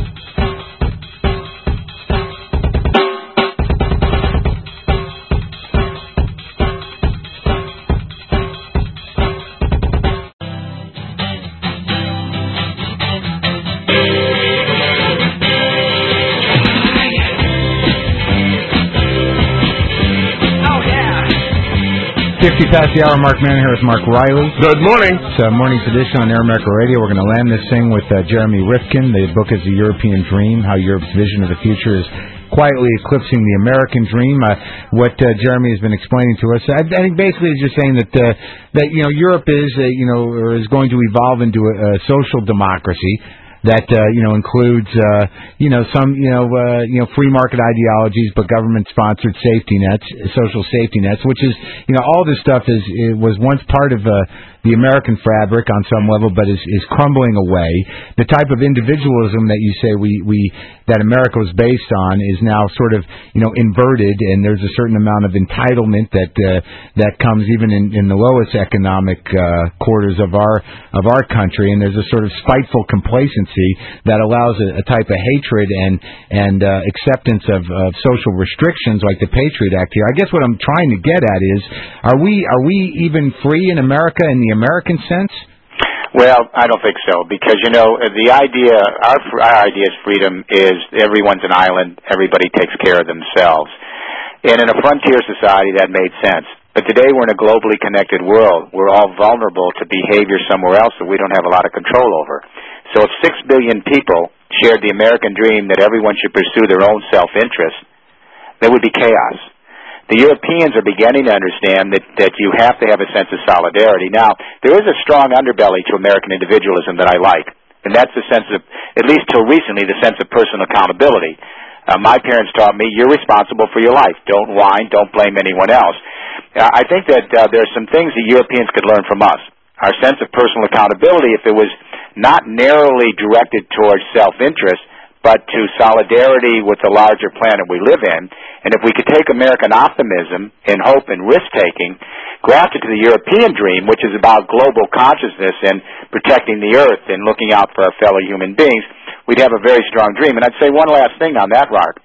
fifty past the hour, Mark Mann here with Mark Riley. Good morning. It's uh, Morning Edition on Air America Radio. We're going to land this thing with uh, Jeremy Rifkin. The book is The European Dream, How Europe's Vision of the Future is Quietly Eclipsing the American Dream. Uh, what uh, Jeremy has been explaining to us, I, I think basically is just saying that, uh, that you know, Europe is, uh, you know, or is going to evolve into a, a social democracy that uh, you know includes uh, you know some you know uh, you know free market ideologies, but government sponsored safety nets, social safety nets, which is you know all this stuff is it was once part of uh, the American fabric on some level, but is, is crumbling away. The type of individualism that you say we, we that America was based on is now sort of you know inverted, and there's a certain amount of entitlement that uh, that comes even in, in the lowest economic uh, quarters of our of our country, and there's a sort of spiteful complacency that allows a, a type of hatred and and uh, acceptance of, of social restrictions like the Patriot Act here. I guess what I'm trying to get at is, are we are we even free in America in the American sense? Well, I don't think so, because, you know, the idea, our, our idea is freedom is everyone's an island, everybody takes care of themselves. And in a frontier society, that made sense. But today we're in a globally connected world. We're all vulnerable to behavior somewhere else that we don't have a lot of control over. So if six billion people shared the American dream that everyone should pursue their own self-interest, there would be chaos. The Europeans are beginning to understand that, that you have to have a sense of solidarity. Now, there is a strong underbelly to American individualism that I like, and that's the sense of, at least till recently, the sense of personal accountability. Uh, my parents taught me, you're responsible for your life. Don't whine, don't blame anyone else. Uh, I think that uh, there are some things the Europeans could learn from us. Our sense of personal accountability, if it was not narrowly directed towards self-interest, but to solidarity with the larger planet we live in. And if we could take American optimism and hope and risk-taking, graft it to the European dream, which is about global consciousness and protecting the earth and looking out for our fellow human beings, we'd have a very strong dream. And I'd say one last thing on that, Mark.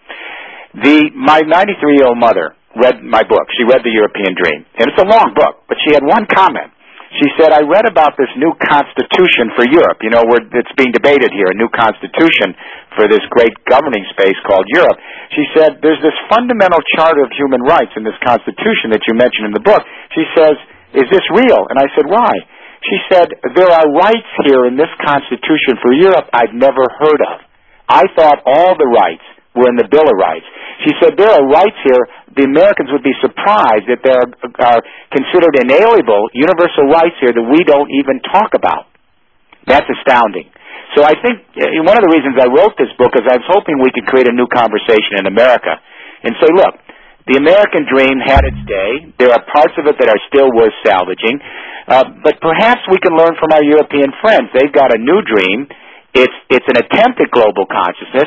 The, my ninety-three-year-old mother read my book. She read The European Dream. And it's a long book, but she had one comment. She said, I read about this new constitution for Europe. You know, where it's being debated here, a new constitution for this great governing space called Europe. She said, there's this fundamental charter of human rights in this constitution that you mentioned in the book. She says, is this real? And I said, why? She said, there are rights here in this constitution for Europe I've never heard of. I thought all the rights were in the Bill of Rights. She said, there are rights here. The Americans would be surprised that there are, are considered inalienable universal rights here that we don't even talk about. That's astounding. So I think one of the reasons I wrote this book is I was hoping we could create a new conversation in America and say, look, the American dream had its day. There are parts of it that are still worth salvaging. Uh, but perhaps we can learn from our European friends. They've got a new dream. It's, it's an attempt at global consciousness.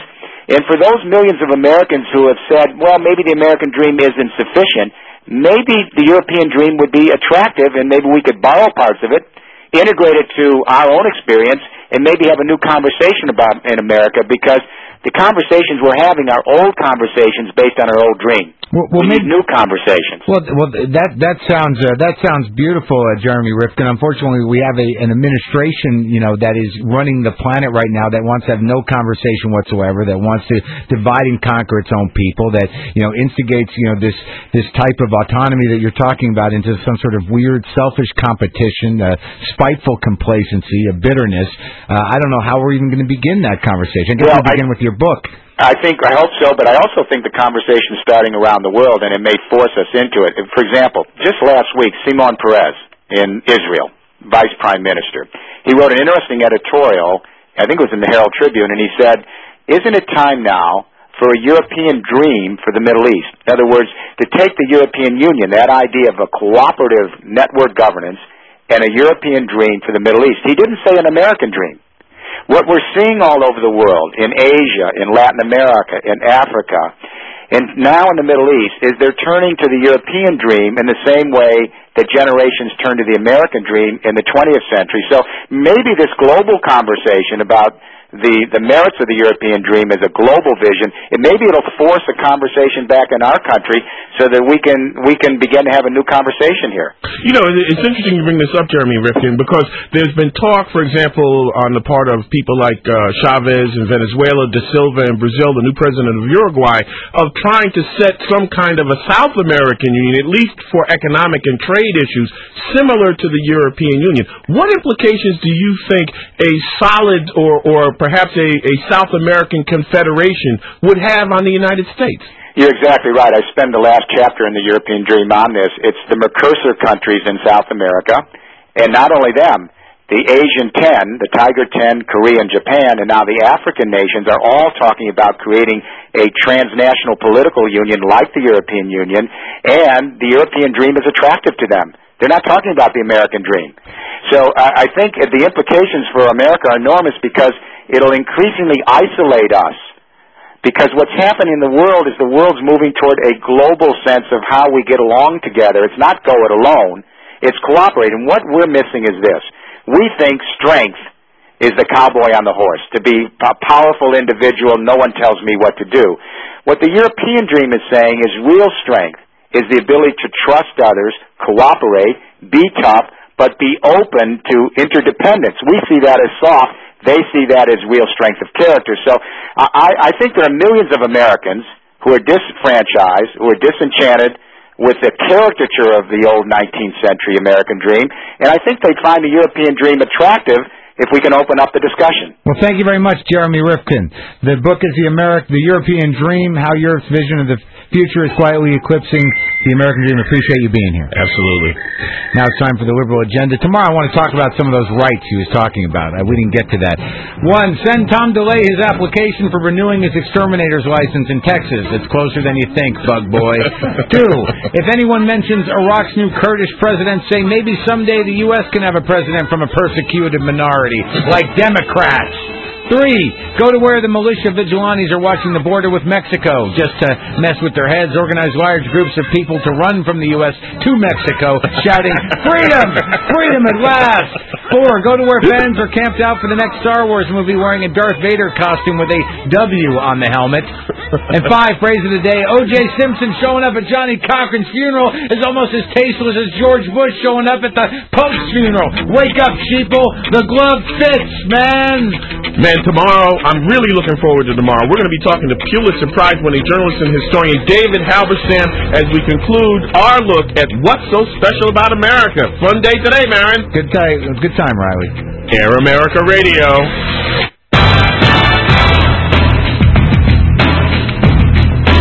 And for those millions of Americans who have said, well, maybe the American dream isn't sufficient, maybe the European dream would be attractive, and maybe we could borrow parts of it, integrate it to our own experience, and maybe have a new conversation about in America, because the conversations we're having are old conversations based on our old dream. Well, well, we need new conversations. Well, well, that that sounds uh, that sounds beautiful, uh, Jeremy Rifkin. Unfortunately, we have a, an administration, you know, that is running the planet right now that wants to have no conversation whatsoever, that wants to divide and conquer its own people, that you know instigates, you know, this this type of autonomy that you're talking about into some sort of weird, selfish competition, uh, spiteful complacency, a bitterness. Uh, I don't know how we're even going to begin that conversation. I guess well, we'll begin I, with your book. I think, I hope so, but I also think the conversation is starting around the world, and it may force us into it. For example, just last week, Shimon Peres in Israel, Vice Prime Minister, he wrote an interesting editorial, I think it was in the Herald Tribune, and he said, isn't it time now for a European dream for the Middle East? In other words, to take the European Union, that idea of a cooperative network governance, and a European dream for the Middle East. He didn't say an American dream. What we're seeing all over the world, in Asia, in Latin America, in Africa, and now in the Middle East, is they're turning to the European dream in the same way that generations turned to the American dream in the twentieth century. So maybe this global conversation about the, the merits of the European dream is a global vision, and maybe it'll force a conversation back in our country so that we can we can begin to have a new conversation here. You know, it's interesting you bring this up, Jeremy Rifkin, because there's been talk, for example, on the part of people like uh, Chavez in Venezuela, Da Silva in Brazil, the new president of Uruguay, of trying to set some kind of a South American Union, at least for economic and trade issues, similar to the European Union. What implications do you think a solid or, or perhaps a, a South American confederation would have on the United States? You're exactly right. I spend the last chapter in the European Dream on this. It's the Mercosur countries in South America, and not only them, the Asian ten, the Tiger ten, Korea and Japan, and now the African nations are all talking about creating a transnational political union like the European Union, and the European dream is attractive to them. They're not talking about the American dream. So I, I think the implications for America are enormous because it'll increasingly isolate us. Because what's happening in the world is the world's moving toward a global sense of how we get along together. It's not go it alone. It's cooperate. And what we're missing is this. We think strength is the cowboy on the horse, to be a powerful individual, no one tells me what to do. What the European dream is saying is real strength is the ability to trust others, cooperate, be tough, but be open to interdependence. We see that as soft. They see that as real strength of character. So I, I think there are millions of Americans who are disenfranchised, who are disenchanted with the caricature of the old nineteenth century American dream, and I think they'd find the European dream attractive if we can open up the discussion. Well, thank you very much, Jeremy Rifkin. The book is The Ameri- The European Dream, How Europe's Vision of the Future is Quietly Eclipsing the American Dream. Appreciate you being here. Absolutely. Now it's time for the liberal agenda. Tomorrow I want to talk about some of those rights he was talking about. Uh, we didn't get to that. One, send Tom DeLay his application for renewing his exterminator's license in Texas. It's closer than you think, bug boy. Two, if anyone mentions Iraq's new Kurdish president, say maybe someday the U S can have a president from a persecuted minority, like Democrats. Three, go to where the militia vigilantes are watching the border with Mexico, just to mess with their heads, organize large groups of people to run from the U S to Mexico, shouting, freedom! Freedom at last! Four, go to where fans are camped out for the next Star Wars movie wearing a Darth Vader costume with a W on the helmet. And five, phrase of the day, O J Simpson showing up at Johnny Cochran's funeral is almost as tasteless as George Bush showing up at the Pope's funeral. Wake up, sheeple! The glove fits, man! Man, tomorrow, I'm really looking forward to tomorrow. We're going to be talking to Pulitzer Prize-winning journalist and historian David Halberstam as we conclude our look at what's so special about America. Fun day today, Marin. Good time, good time, Riley. Air America Radio.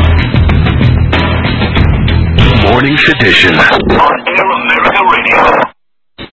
Morning Sedition on Air America Radio.